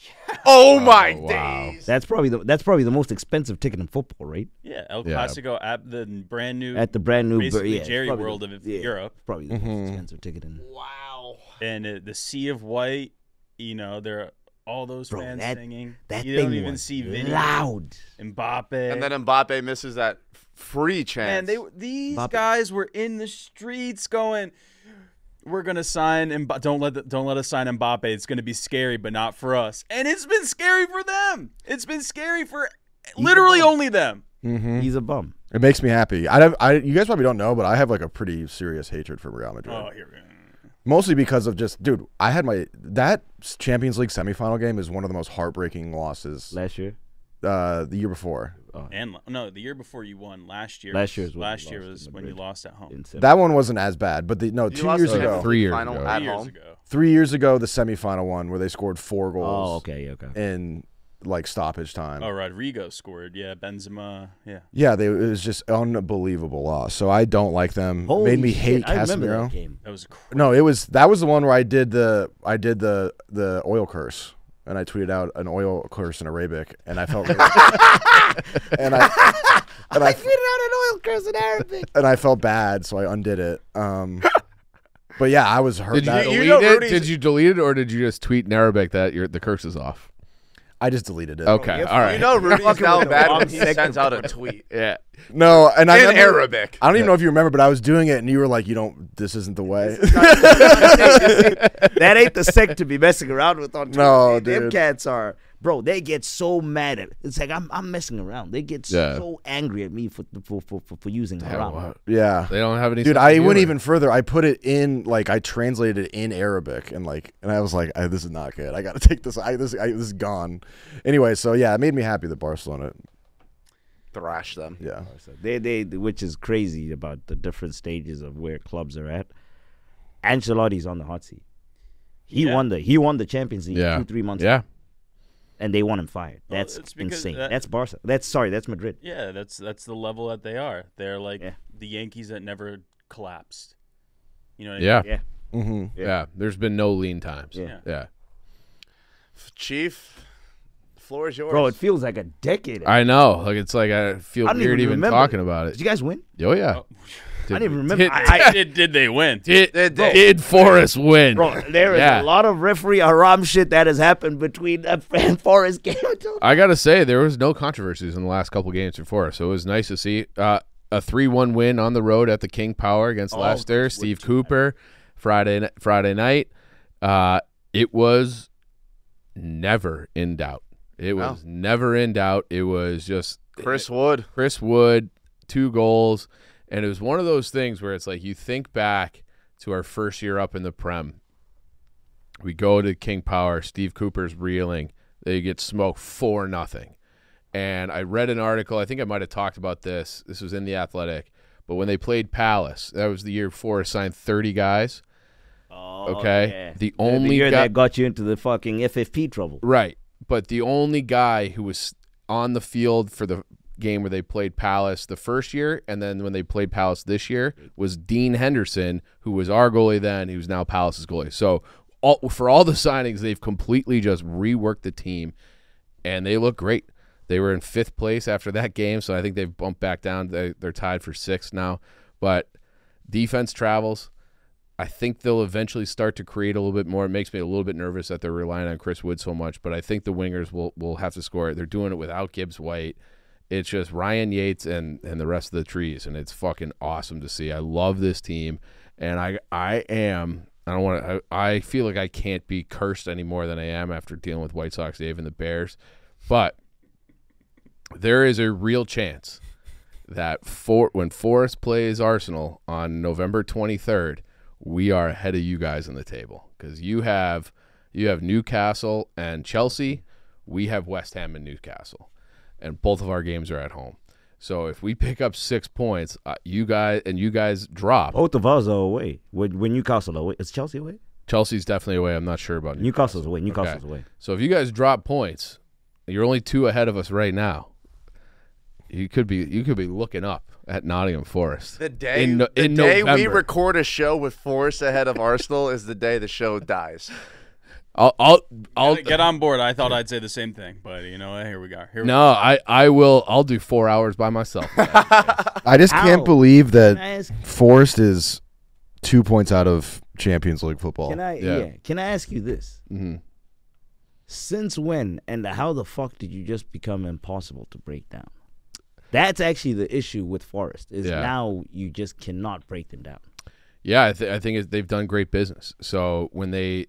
Speaker 1: Oh my
Speaker 3: wow.
Speaker 1: days!
Speaker 5: That's probably the most expensive ticket in football, right?
Speaker 4: it. Yeah, El
Speaker 3: Yeah.
Speaker 4: Clasico at the brand new
Speaker 5: At the brand new
Speaker 4: basically
Speaker 5: it's
Speaker 4: Jerry
Speaker 5: probably
Speaker 4: World
Speaker 5: the-
Speaker 4: of
Speaker 5: yeah,
Speaker 4: Europe.
Speaker 5: Probably the most expensive ticket in.
Speaker 1: Wow.
Speaker 4: And the Sea of White. You know, there are all those
Speaker 5: Bro,
Speaker 4: fans
Speaker 5: that-
Speaker 4: singing.
Speaker 5: That
Speaker 4: you
Speaker 5: thing
Speaker 4: don't even
Speaker 5: was
Speaker 4: see Vinny,
Speaker 5: loud.
Speaker 4: Mbappe,
Speaker 1: And then Mbappe misses that free chance.
Speaker 4: Man, these
Speaker 5: Mbappe.
Speaker 4: guys were in the streets going, "We're gonna sign Mbappe. Don't let us sign Mbappe. It's gonna be scary, but not for us." And it's been scary for them. It's been scary for literally only them.
Speaker 5: He's a bum.
Speaker 2: It makes me happy. You guys probably don't know, but I have like a pretty serious hatred for Real Madrid.
Speaker 4: Oh, here we go.
Speaker 2: Mostly because of just, dude, that Champions League semifinal game is one of the most heartbreaking losses
Speaker 5: Last year.
Speaker 2: the year before.
Speaker 4: And no, the year before you won. Last year.
Speaker 5: Last year is when
Speaker 4: last
Speaker 5: you
Speaker 4: year
Speaker 5: lost
Speaker 4: was
Speaker 5: to
Speaker 4: when you
Speaker 5: Madrid.
Speaker 4: lost at home.
Speaker 5: In seven.
Speaker 2: That one wasn't as bad, but 2
Speaker 1: You lost
Speaker 2: years
Speaker 1: the
Speaker 2: ago,
Speaker 1: Champions
Speaker 3: 3
Speaker 1: League
Speaker 3: years
Speaker 1: final
Speaker 3: ago.
Speaker 1: at
Speaker 4: 3 years
Speaker 1: home.
Speaker 4: ago.
Speaker 2: 3 years ago, the semifinal one where they scored 4
Speaker 5: Oh,
Speaker 2: goals
Speaker 5: okay.
Speaker 2: in like stoppage time.
Speaker 4: Oh, Rodrigo scored. Yeah, Benzema. Yeah.
Speaker 2: Yeah, it was just unbelievable loss. So I don't like them.
Speaker 5: Holy
Speaker 2: Made me
Speaker 5: shit,
Speaker 2: hate
Speaker 5: I remember
Speaker 2: Casemiro.
Speaker 5: that game.
Speaker 4: That was
Speaker 2: No, that was the one where I did the oil curse, and I tweeted out an oil curse in Arabic, and I felt and I
Speaker 5: tweeted out an oil curse in Arabic.
Speaker 2: and I felt bad, so I undid it. But yeah, I was hurt.
Speaker 3: Did you
Speaker 2: that-
Speaker 3: delete
Speaker 1: know
Speaker 3: it?
Speaker 1: Rudy's-
Speaker 3: Did you delete it, or did you just tweet in Arabic that the curse is off?
Speaker 2: I just deleted it.
Speaker 3: Okay, all right.
Speaker 1: You know Rudy's
Speaker 5: fucking
Speaker 1: now
Speaker 5: with the
Speaker 1: bad
Speaker 5: wrong
Speaker 1: when he
Speaker 5: sector.
Speaker 1: sends out a tweet
Speaker 3: Yeah.
Speaker 2: No, and I
Speaker 1: in
Speaker 2: remember-
Speaker 1: Arabic.
Speaker 2: I don't even know if you remember, but I was doing it, and you were like, "You don't. This isn't the way."
Speaker 5: That ain't the sect to be messing around with on Twitter.
Speaker 2: No,
Speaker 5: Them
Speaker 2: dude.
Speaker 5: cats are, bro. They get so mad at. It's like I'm messing around. They get
Speaker 3: Yeah.
Speaker 5: so angry at me for using haram.
Speaker 3: What?
Speaker 2: Yeah.
Speaker 3: They don't have any.
Speaker 2: Dude,
Speaker 3: sense
Speaker 2: I
Speaker 3: of
Speaker 2: went
Speaker 3: humor.
Speaker 2: even further. I put it in, like, I translated it in Arabic, and I was like, this is not good. I got to take this. This is gone. Anyway, so yeah, it made me happy that Barcelona.
Speaker 1: Thrash them.
Speaker 2: Yeah,
Speaker 5: They which is crazy about the different stages of where clubs are at. Ancelotti's on the hot seat. He
Speaker 4: Yeah.
Speaker 5: won the Champions League
Speaker 3: Yeah.
Speaker 5: 2-3 months
Speaker 3: Yeah.
Speaker 5: ago, and they want him fired.
Speaker 4: Well,
Speaker 5: That's
Speaker 4: it's because
Speaker 5: insane.
Speaker 4: that-
Speaker 5: That's Barca. That's Madrid.
Speaker 4: Yeah, that's the level that they are. They're like
Speaker 5: Yeah.
Speaker 4: the Yankees that never collapsed. You know what I
Speaker 3: Yeah.
Speaker 5: Yeah.
Speaker 2: mm-hmm.
Speaker 3: Yeah. There's been no lean times.
Speaker 5: Yeah.
Speaker 3: Yeah.
Speaker 1: Chief, the floor is yours.
Speaker 5: Bro, it feels like a decade.
Speaker 3: I know. Like it's like I feel
Speaker 5: I don't
Speaker 3: weird even
Speaker 5: remember.
Speaker 3: talking about
Speaker 5: Did
Speaker 3: it.
Speaker 5: you guys win?
Speaker 3: Oh yeah.
Speaker 4: Oh.
Speaker 5: I didn't even remember.
Speaker 4: Did they win?
Speaker 3: Did Forrest win?
Speaker 5: Bro, there is
Speaker 3: Yeah.
Speaker 5: a lot of referee haram shit that has happened between that and Forest game.
Speaker 3: I gotta say there was no controversies in the last couple games for Forrest, so it was nice to see a 3-1 win on the road at the King Power against Leicester. Steve Cooper, Friday night. It was never in doubt. It was never in doubt. It was just
Speaker 1: Chris Wood.
Speaker 3: 2 goals, and it was one of those things where it's like you think back to our first year up in the Prem. We go to King Power. Steve Cooper's reeling. They get smoked 4-0. And I read an article. I think I might have talked about this. This was in The Athletic. But when they played Palace, that was the year Forrest signed 30 guys. Okay?
Speaker 5: yeah.
Speaker 3: The only
Speaker 5: year
Speaker 3: guy.
Speaker 5: that got you into the fucking FFP trouble.
Speaker 3: Right. But the only guy who was on the field for the game where they played Palace the first year and then when they played Palace this year was Dean Henderson, who was our goalie then, who's now Palace's goalie. So for all the signings, they've completely just reworked the team, and they look great. They were in 5th place after that game, so I think they've bumped back down. They're tied for 6th now. But defense travels. I think they'll eventually start to create a little bit more. It makes me a little bit nervous that they're relying on Chris Wood so much, but I think the wingers will have to score it. They're doing it without Gibbs White. It's just Ryan Yates and the rest of the trees, and it's fucking awesome to see. I love this team, and I feel like I can't be cursed any more than I am after dealing with White Sox Dave and the Bears, but there is a real chance that when Forest plays Arsenal on November 23rd, we are ahead of you guys on the table because you have Newcastle and Chelsea. We have West Ham and Newcastle, and both of our games are at home. So if we pick up 6 points, you guys drop.
Speaker 5: Both of us are away. When Newcastle away, is Chelsea away?
Speaker 3: Chelsea's definitely away. I'm not sure about
Speaker 5: Newcastle's away. Newcastle's away.
Speaker 3: So if you guys drop points, you're only 2 ahead of us right now. You could be looking up at Nottingham Forest.
Speaker 1: The day
Speaker 3: in
Speaker 1: we
Speaker 3: November.
Speaker 1: record a show with Forest ahead of Arsenal is the day the show dies.
Speaker 3: I'll
Speaker 4: get on board. I thought I'd say the same thing, but you know, here we go.
Speaker 3: I will. I'll do 4 hours by myself.
Speaker 2: I just can't
Speaker 5: Ow.
Speaker 2: believe
Speaker 5: Can I
Speaker 2: that
Speaker 5: ask,
Speaker 2: Forest is 2 points out of Champions League football.
Speaker 5: can I ask you this?
Speaker 3: Mm-hmm.
Speaker 5: Since when and how the fuck did you just become impossible to break down? That's actually the issue with Forest. Is now you just cannot break them down.
Speaker 3: Yeah, I think they've done great business. So when they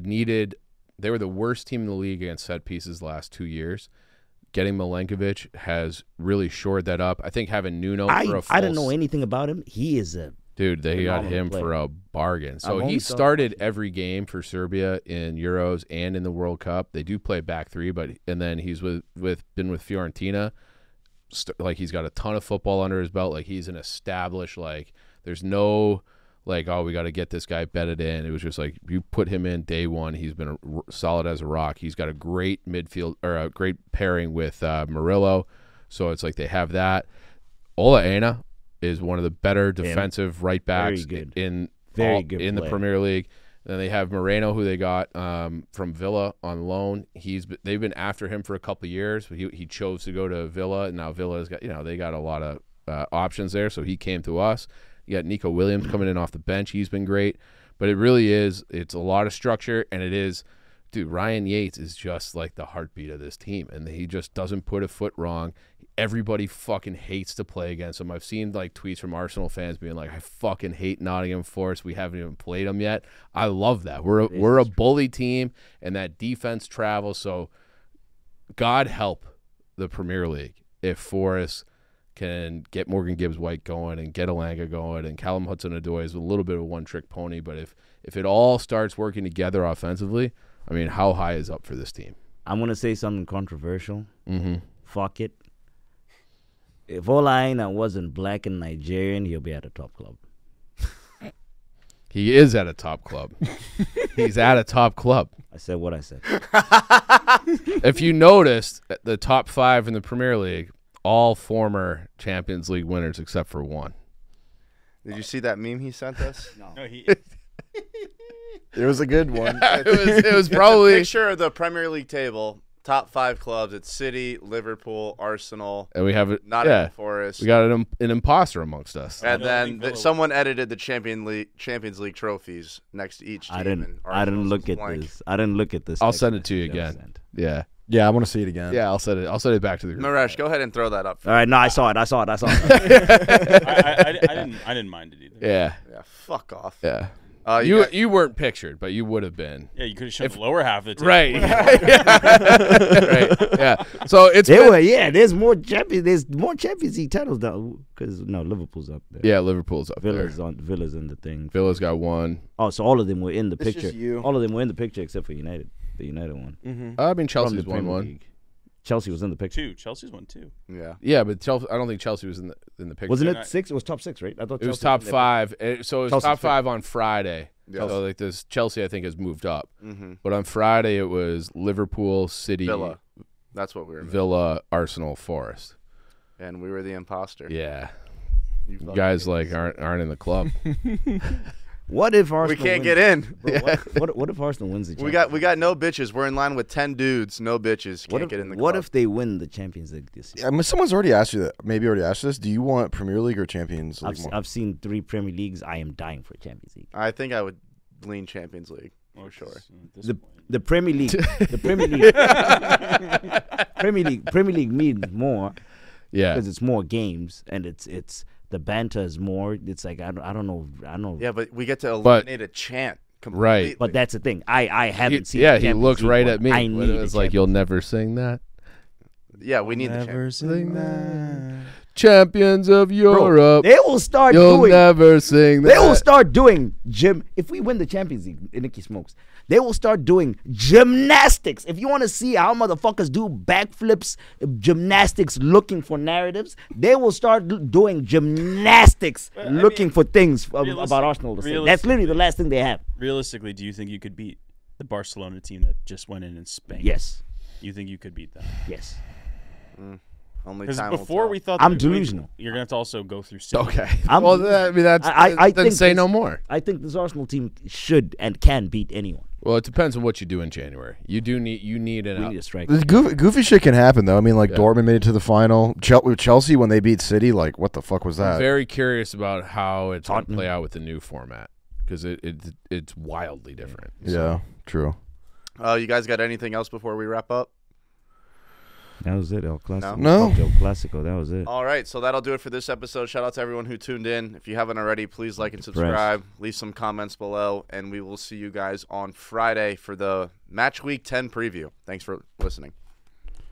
Speaker 3: were the worst team in the league against set pieces the last 2 years. Getting Milenkovic has really shored that up. I think having Nuno for a full
Speaker 5: I don't know anything about him. He is a
Speaker 3: dude. They got
Speaker 5: phenomenal
Speaker 3: him
Speaker 5: player.
Speaker 3: for a bargain. So
Speaker 5: I've
Speaker 3: he
Speaker 5: only
Speaker 3: started every game for Serbia in Euros and in the World Cup. They do play back three, and then he's been with Fiorentina. Like he's got a ton of football under his belt. Like he's an established. Like there's no like, oh, we got to get this guy bedded in. It was just like you put him in day one. He's been solid as a rock. He's got a great midfield or a great pairing with Murillo. So it's like they have that. Ola Aina is one of the better defensive right backs in the Premier League. Then they have Moreno, who they got from Villa on loan. They've been after him for a couple of years, but he chose to go to Villa, and now Villa's got they got a lot of options there. So he came to us. You got Nico Williams coming in off the bench. He's been great, but it's a lot of structure, and it is, dude. Ryan Yates is just like the heartbeat of this team, and he just doesn't put a foot wrong. Everybody fucking hates to play against him. I've seen like tweets from Arsenal fans being like, "I fucking hate Nottingham Forest. We haven't even played them yet." I love that. We're a bully team, and that defense travels. So, God help the Premier League if Forest can get Morgan Gibbs White going and get Elanga going, and Callum Hudson-Odoi is a little bit of a one-trick pony. But if it all starts working together offensively, I mean, how high is up for this team?
Speaker 5: I'm gonna say something controversial.
Speaker 3: Mm-hmm.
Speaker 5: Fuck it. If Ola Aina wasn't black and Nigerian, he'll be at a top club.
Speaker 3: He is at a top club. He's at a top club.
Speaker 5: I said what I said.
Speaker 3: If you noticed, the top 5 in the Premier League, all former Champions League winners except for one.
Speaker 1: Did you see that meme he sent us?
Speaker 4: No, he.
Speaker 2: It was a good one.
Speaker 3: It was
Speaker 1: It's
Speaker 3: probably
Speaker 1: a picture of the Premier League table. Top 5 clubs. It's City, Liverpool, Arsenal,
Speaker 3: and we have it.
Speaker 1: Nottingham Forest.
Speaker 3: We got an imposter amongst us.
Speaker 1: And
Speaker 4: I
Speaker 1: then
Speaker 4: think Villa-
Speaker 1: someone edited the Champions League trophies next to each team.
Speaker 5: I didn't
Speaker 1: Arsenal's
Speaker 5: look at
Speaker 1: blank.
Speaker 5: this. I didn't look at this.
Speaker 3: I'll
Speaker 5: text
Speaker 3: send it to you
Speaker 5: that was
Speaker 3: again.
Speaker 5: sent.
Speaker 3: Yeah,
Speaker 2: Yeah, I want to see it again.
Speaker 3: I'll send it back to the group.
Speaker 1: Maresh, go ahead and throw that up.
Speaker 5: All right, no, I saw it. I saw it.
Speaker 4: I didn't mind it either.
Speaker 3: Yeah,
Speaker 1: Yeah, fuck off.
Speaker 3: yeah.
Speaker 1: You
Speaker 3: You weren't pictured, but you would have been.
Speaker 4: Yeah, you could have shown the lower half of the table.
Speaker 3: Right. Right. Yeah. So it's
Speaker 5: They
Speaker 3: been-
Speaker 5: were, yeah. There's more Champions League titles though, because Liverpool's up there.
Speaker 3: yeah, Liverpool's up
Speaker 5: Villa's
Speaker 3: there.
Speaker 5: Villa's in the thing.
Speaker 3: Villa's got one.
Speaker 5: Oh, so all of them were in the
Speaker 2: It's
Speaker 5: picture.
Speaker 2: just you.
Speaker 5: All of them were in the picture except for United. The United one.
Speaker 2: Mm-hmm.
Speaker 3: I mean,
Speaker 5: From
Speaker 3: Chelsea's
Speaker 5: the
Speaker 3: won
Speaker 5: Premier
Speaker 3: one.
Speaker 5: League. Chelsea was in the picture.
Speaker 4: 2. Chelsea's won 2.
Speaker 1: yeah.
Speaker 3: Yeah, but Chelsea. I don't think Chelsea was in the picture.
Speaker 5: Wasn't
Speaker 4: They're
Speaker 5: it
Speaker 4: not-
Speaker 5: 6? It was top 6, right? I thought
Speaker 3: It was
Speaker 5: Chelsea
Speaker 3: top
Speaker 5: in there.
Speaker 3: 5. So it was
Speaker 5: Chelsea's
Speaker 3: top
Speaker 5: fifth.
Speaker 3: 5 on Friday.
Speaker 1: Yeah.
Speaker 3: So like this, Chelsea I think has moved up.
Speaker 1: Mm-hmm.
Speaker 3: But on Friday it was Liverpool, City,
Speaker 1: Villa. That's what we were.
Speaker 3: Villa, Arsenal, Forest.
Speaker 1: And we were the imposter.
Speaker 3: Yeah,
Speaker 1: You
Speaker 3: you
Speaker 1: fucking
Speaker 3: guys
Speaker 1: idiots.
Speaker 3: like aren't in the club.
Speaker 5: What if
Speaker 1: We
Speaker 5: Arsenal?
Speaker 1: can't
Speaker 5: wins?
Speaker 1: get in.
Speaker 5: Bro, what if Arsenal wins the?
Speaker 1: We
Speaker 5: Champions
Speaker 1: got no bitches. We're in line with 10 dudes. No bitches. Can't get in the club.
Speaker 5: What if they win the Champions League this year?
Speaker 2: I mean, someone's already asked you that. Maybe already asked you this. Do you want Premier League or Champions League more?
Speaker 5: I've seen 3 Premier Leagues. I am dying for Champions League.
Speaker 1: I think I would lean Champions League for sure.
Speaker 5: The Premier League, Premier League means more
Speaker 3: Yeah.
Speaker 5: because it's more games and it's the banter is more. It's like I don't know.
Speaker 1: Yeah, but we get to
Speaker 3: But-
Speaker 1: eliminate a chant completely.
Speaker 3: Right.
Speaker 5: But that's the thing. I haven't seen.
Speaker 3: Yeah,
Speaker 5: the
Speaker 3: he
Speaker 5: Champions
Speaker 3: looked
Speaker 5: League
Speaker 3: right
Speaker 5: one.
Speaker 3: at me.
Speaker 5: I
Speaker 3: But
Speaker 5: need
Speaker 3: it
Speaker 5: the
Speaker 3: was like,
Speaker 5: Champions
Speaker 3: you'll never sing that.
Speaker 1: Yeah, we need the chant.
Speaker 4: Never sing that.
Speaker 3: Champions of
Speaker 5: Bro,
Speaker 3: Europe.
Speaker 5: they will start
Speaker 3: You'll
Speaker 5: doing.
Speaker 3: never sing that.
Speaker 5: They will start doing gym. If we win the Champions League, Nicky Smokes, they will start doing gymnastics. If you want to see how motherfuckers do backflips, gymnastics looking for narratives, they will start doing gymnastics looking for things about Arsenal to say. That's literally the last thing they have.
Speaker 4: Realistically, do you think you could beat the Barcelona team that just went in and spanked?
Speaker 5: Yes.
Speaker 4: You think you could beat them?
Speaker 5: Yes.
Speaker 1: Only
Speaker 4: Because
Speaker 1: time will
Speaker 4: before
Speaker 1: tell.
Speaker 4: we thought
Speaker 5: I'm
Speaker 4: that
Speaker 5: delusional.
Speaker 4: you're going to have to also go through City.
Speaker 3: Okay.
Speaker 5: I'm-
Speaker 3: Well, I mean, that's.
Speaker 5: I
Speaker 3: then
Speaker 5: think
Speaker 3: say
Speaker 5: this-
Speaker 3: no more.
Speaker 5: I think this Arsenal team should and can beat anyone.
Speaker 3: Well, it depends on what you do in January. You need an
Speaker 5: We
Speaker 3: out.
Speaker 5: need a strike.
Speaker 2: This goofy shit can happen though. I mean, like
Speaker 3: Yeah.
Speaker 2: Dortmund made it to the final. Chelsea when they beat City, like what the fuck was
Speaker 3: I'm
Speaker 2: that?
Speaker 3: very curious about how it's going to
Speaker 5: Tottenham.
Speaker 3: play out with the new format because it's wildly different.
Speaker 2: Yeah, true.
Speaker 1: You guys got anything else before we wrap up?
Speaker 5: That was it, El Clasico.
Speaker 2: No.
Speaker 5: El Clasico, that was it.
Speaker 1: All right, so that'll do it for this episode. Shout out to everyone who tuned in. If you haven't already, please like and subscribe. Leave some comments below, and we will see you guys on Friday for the Match Week 10 preview. Thanks for listening.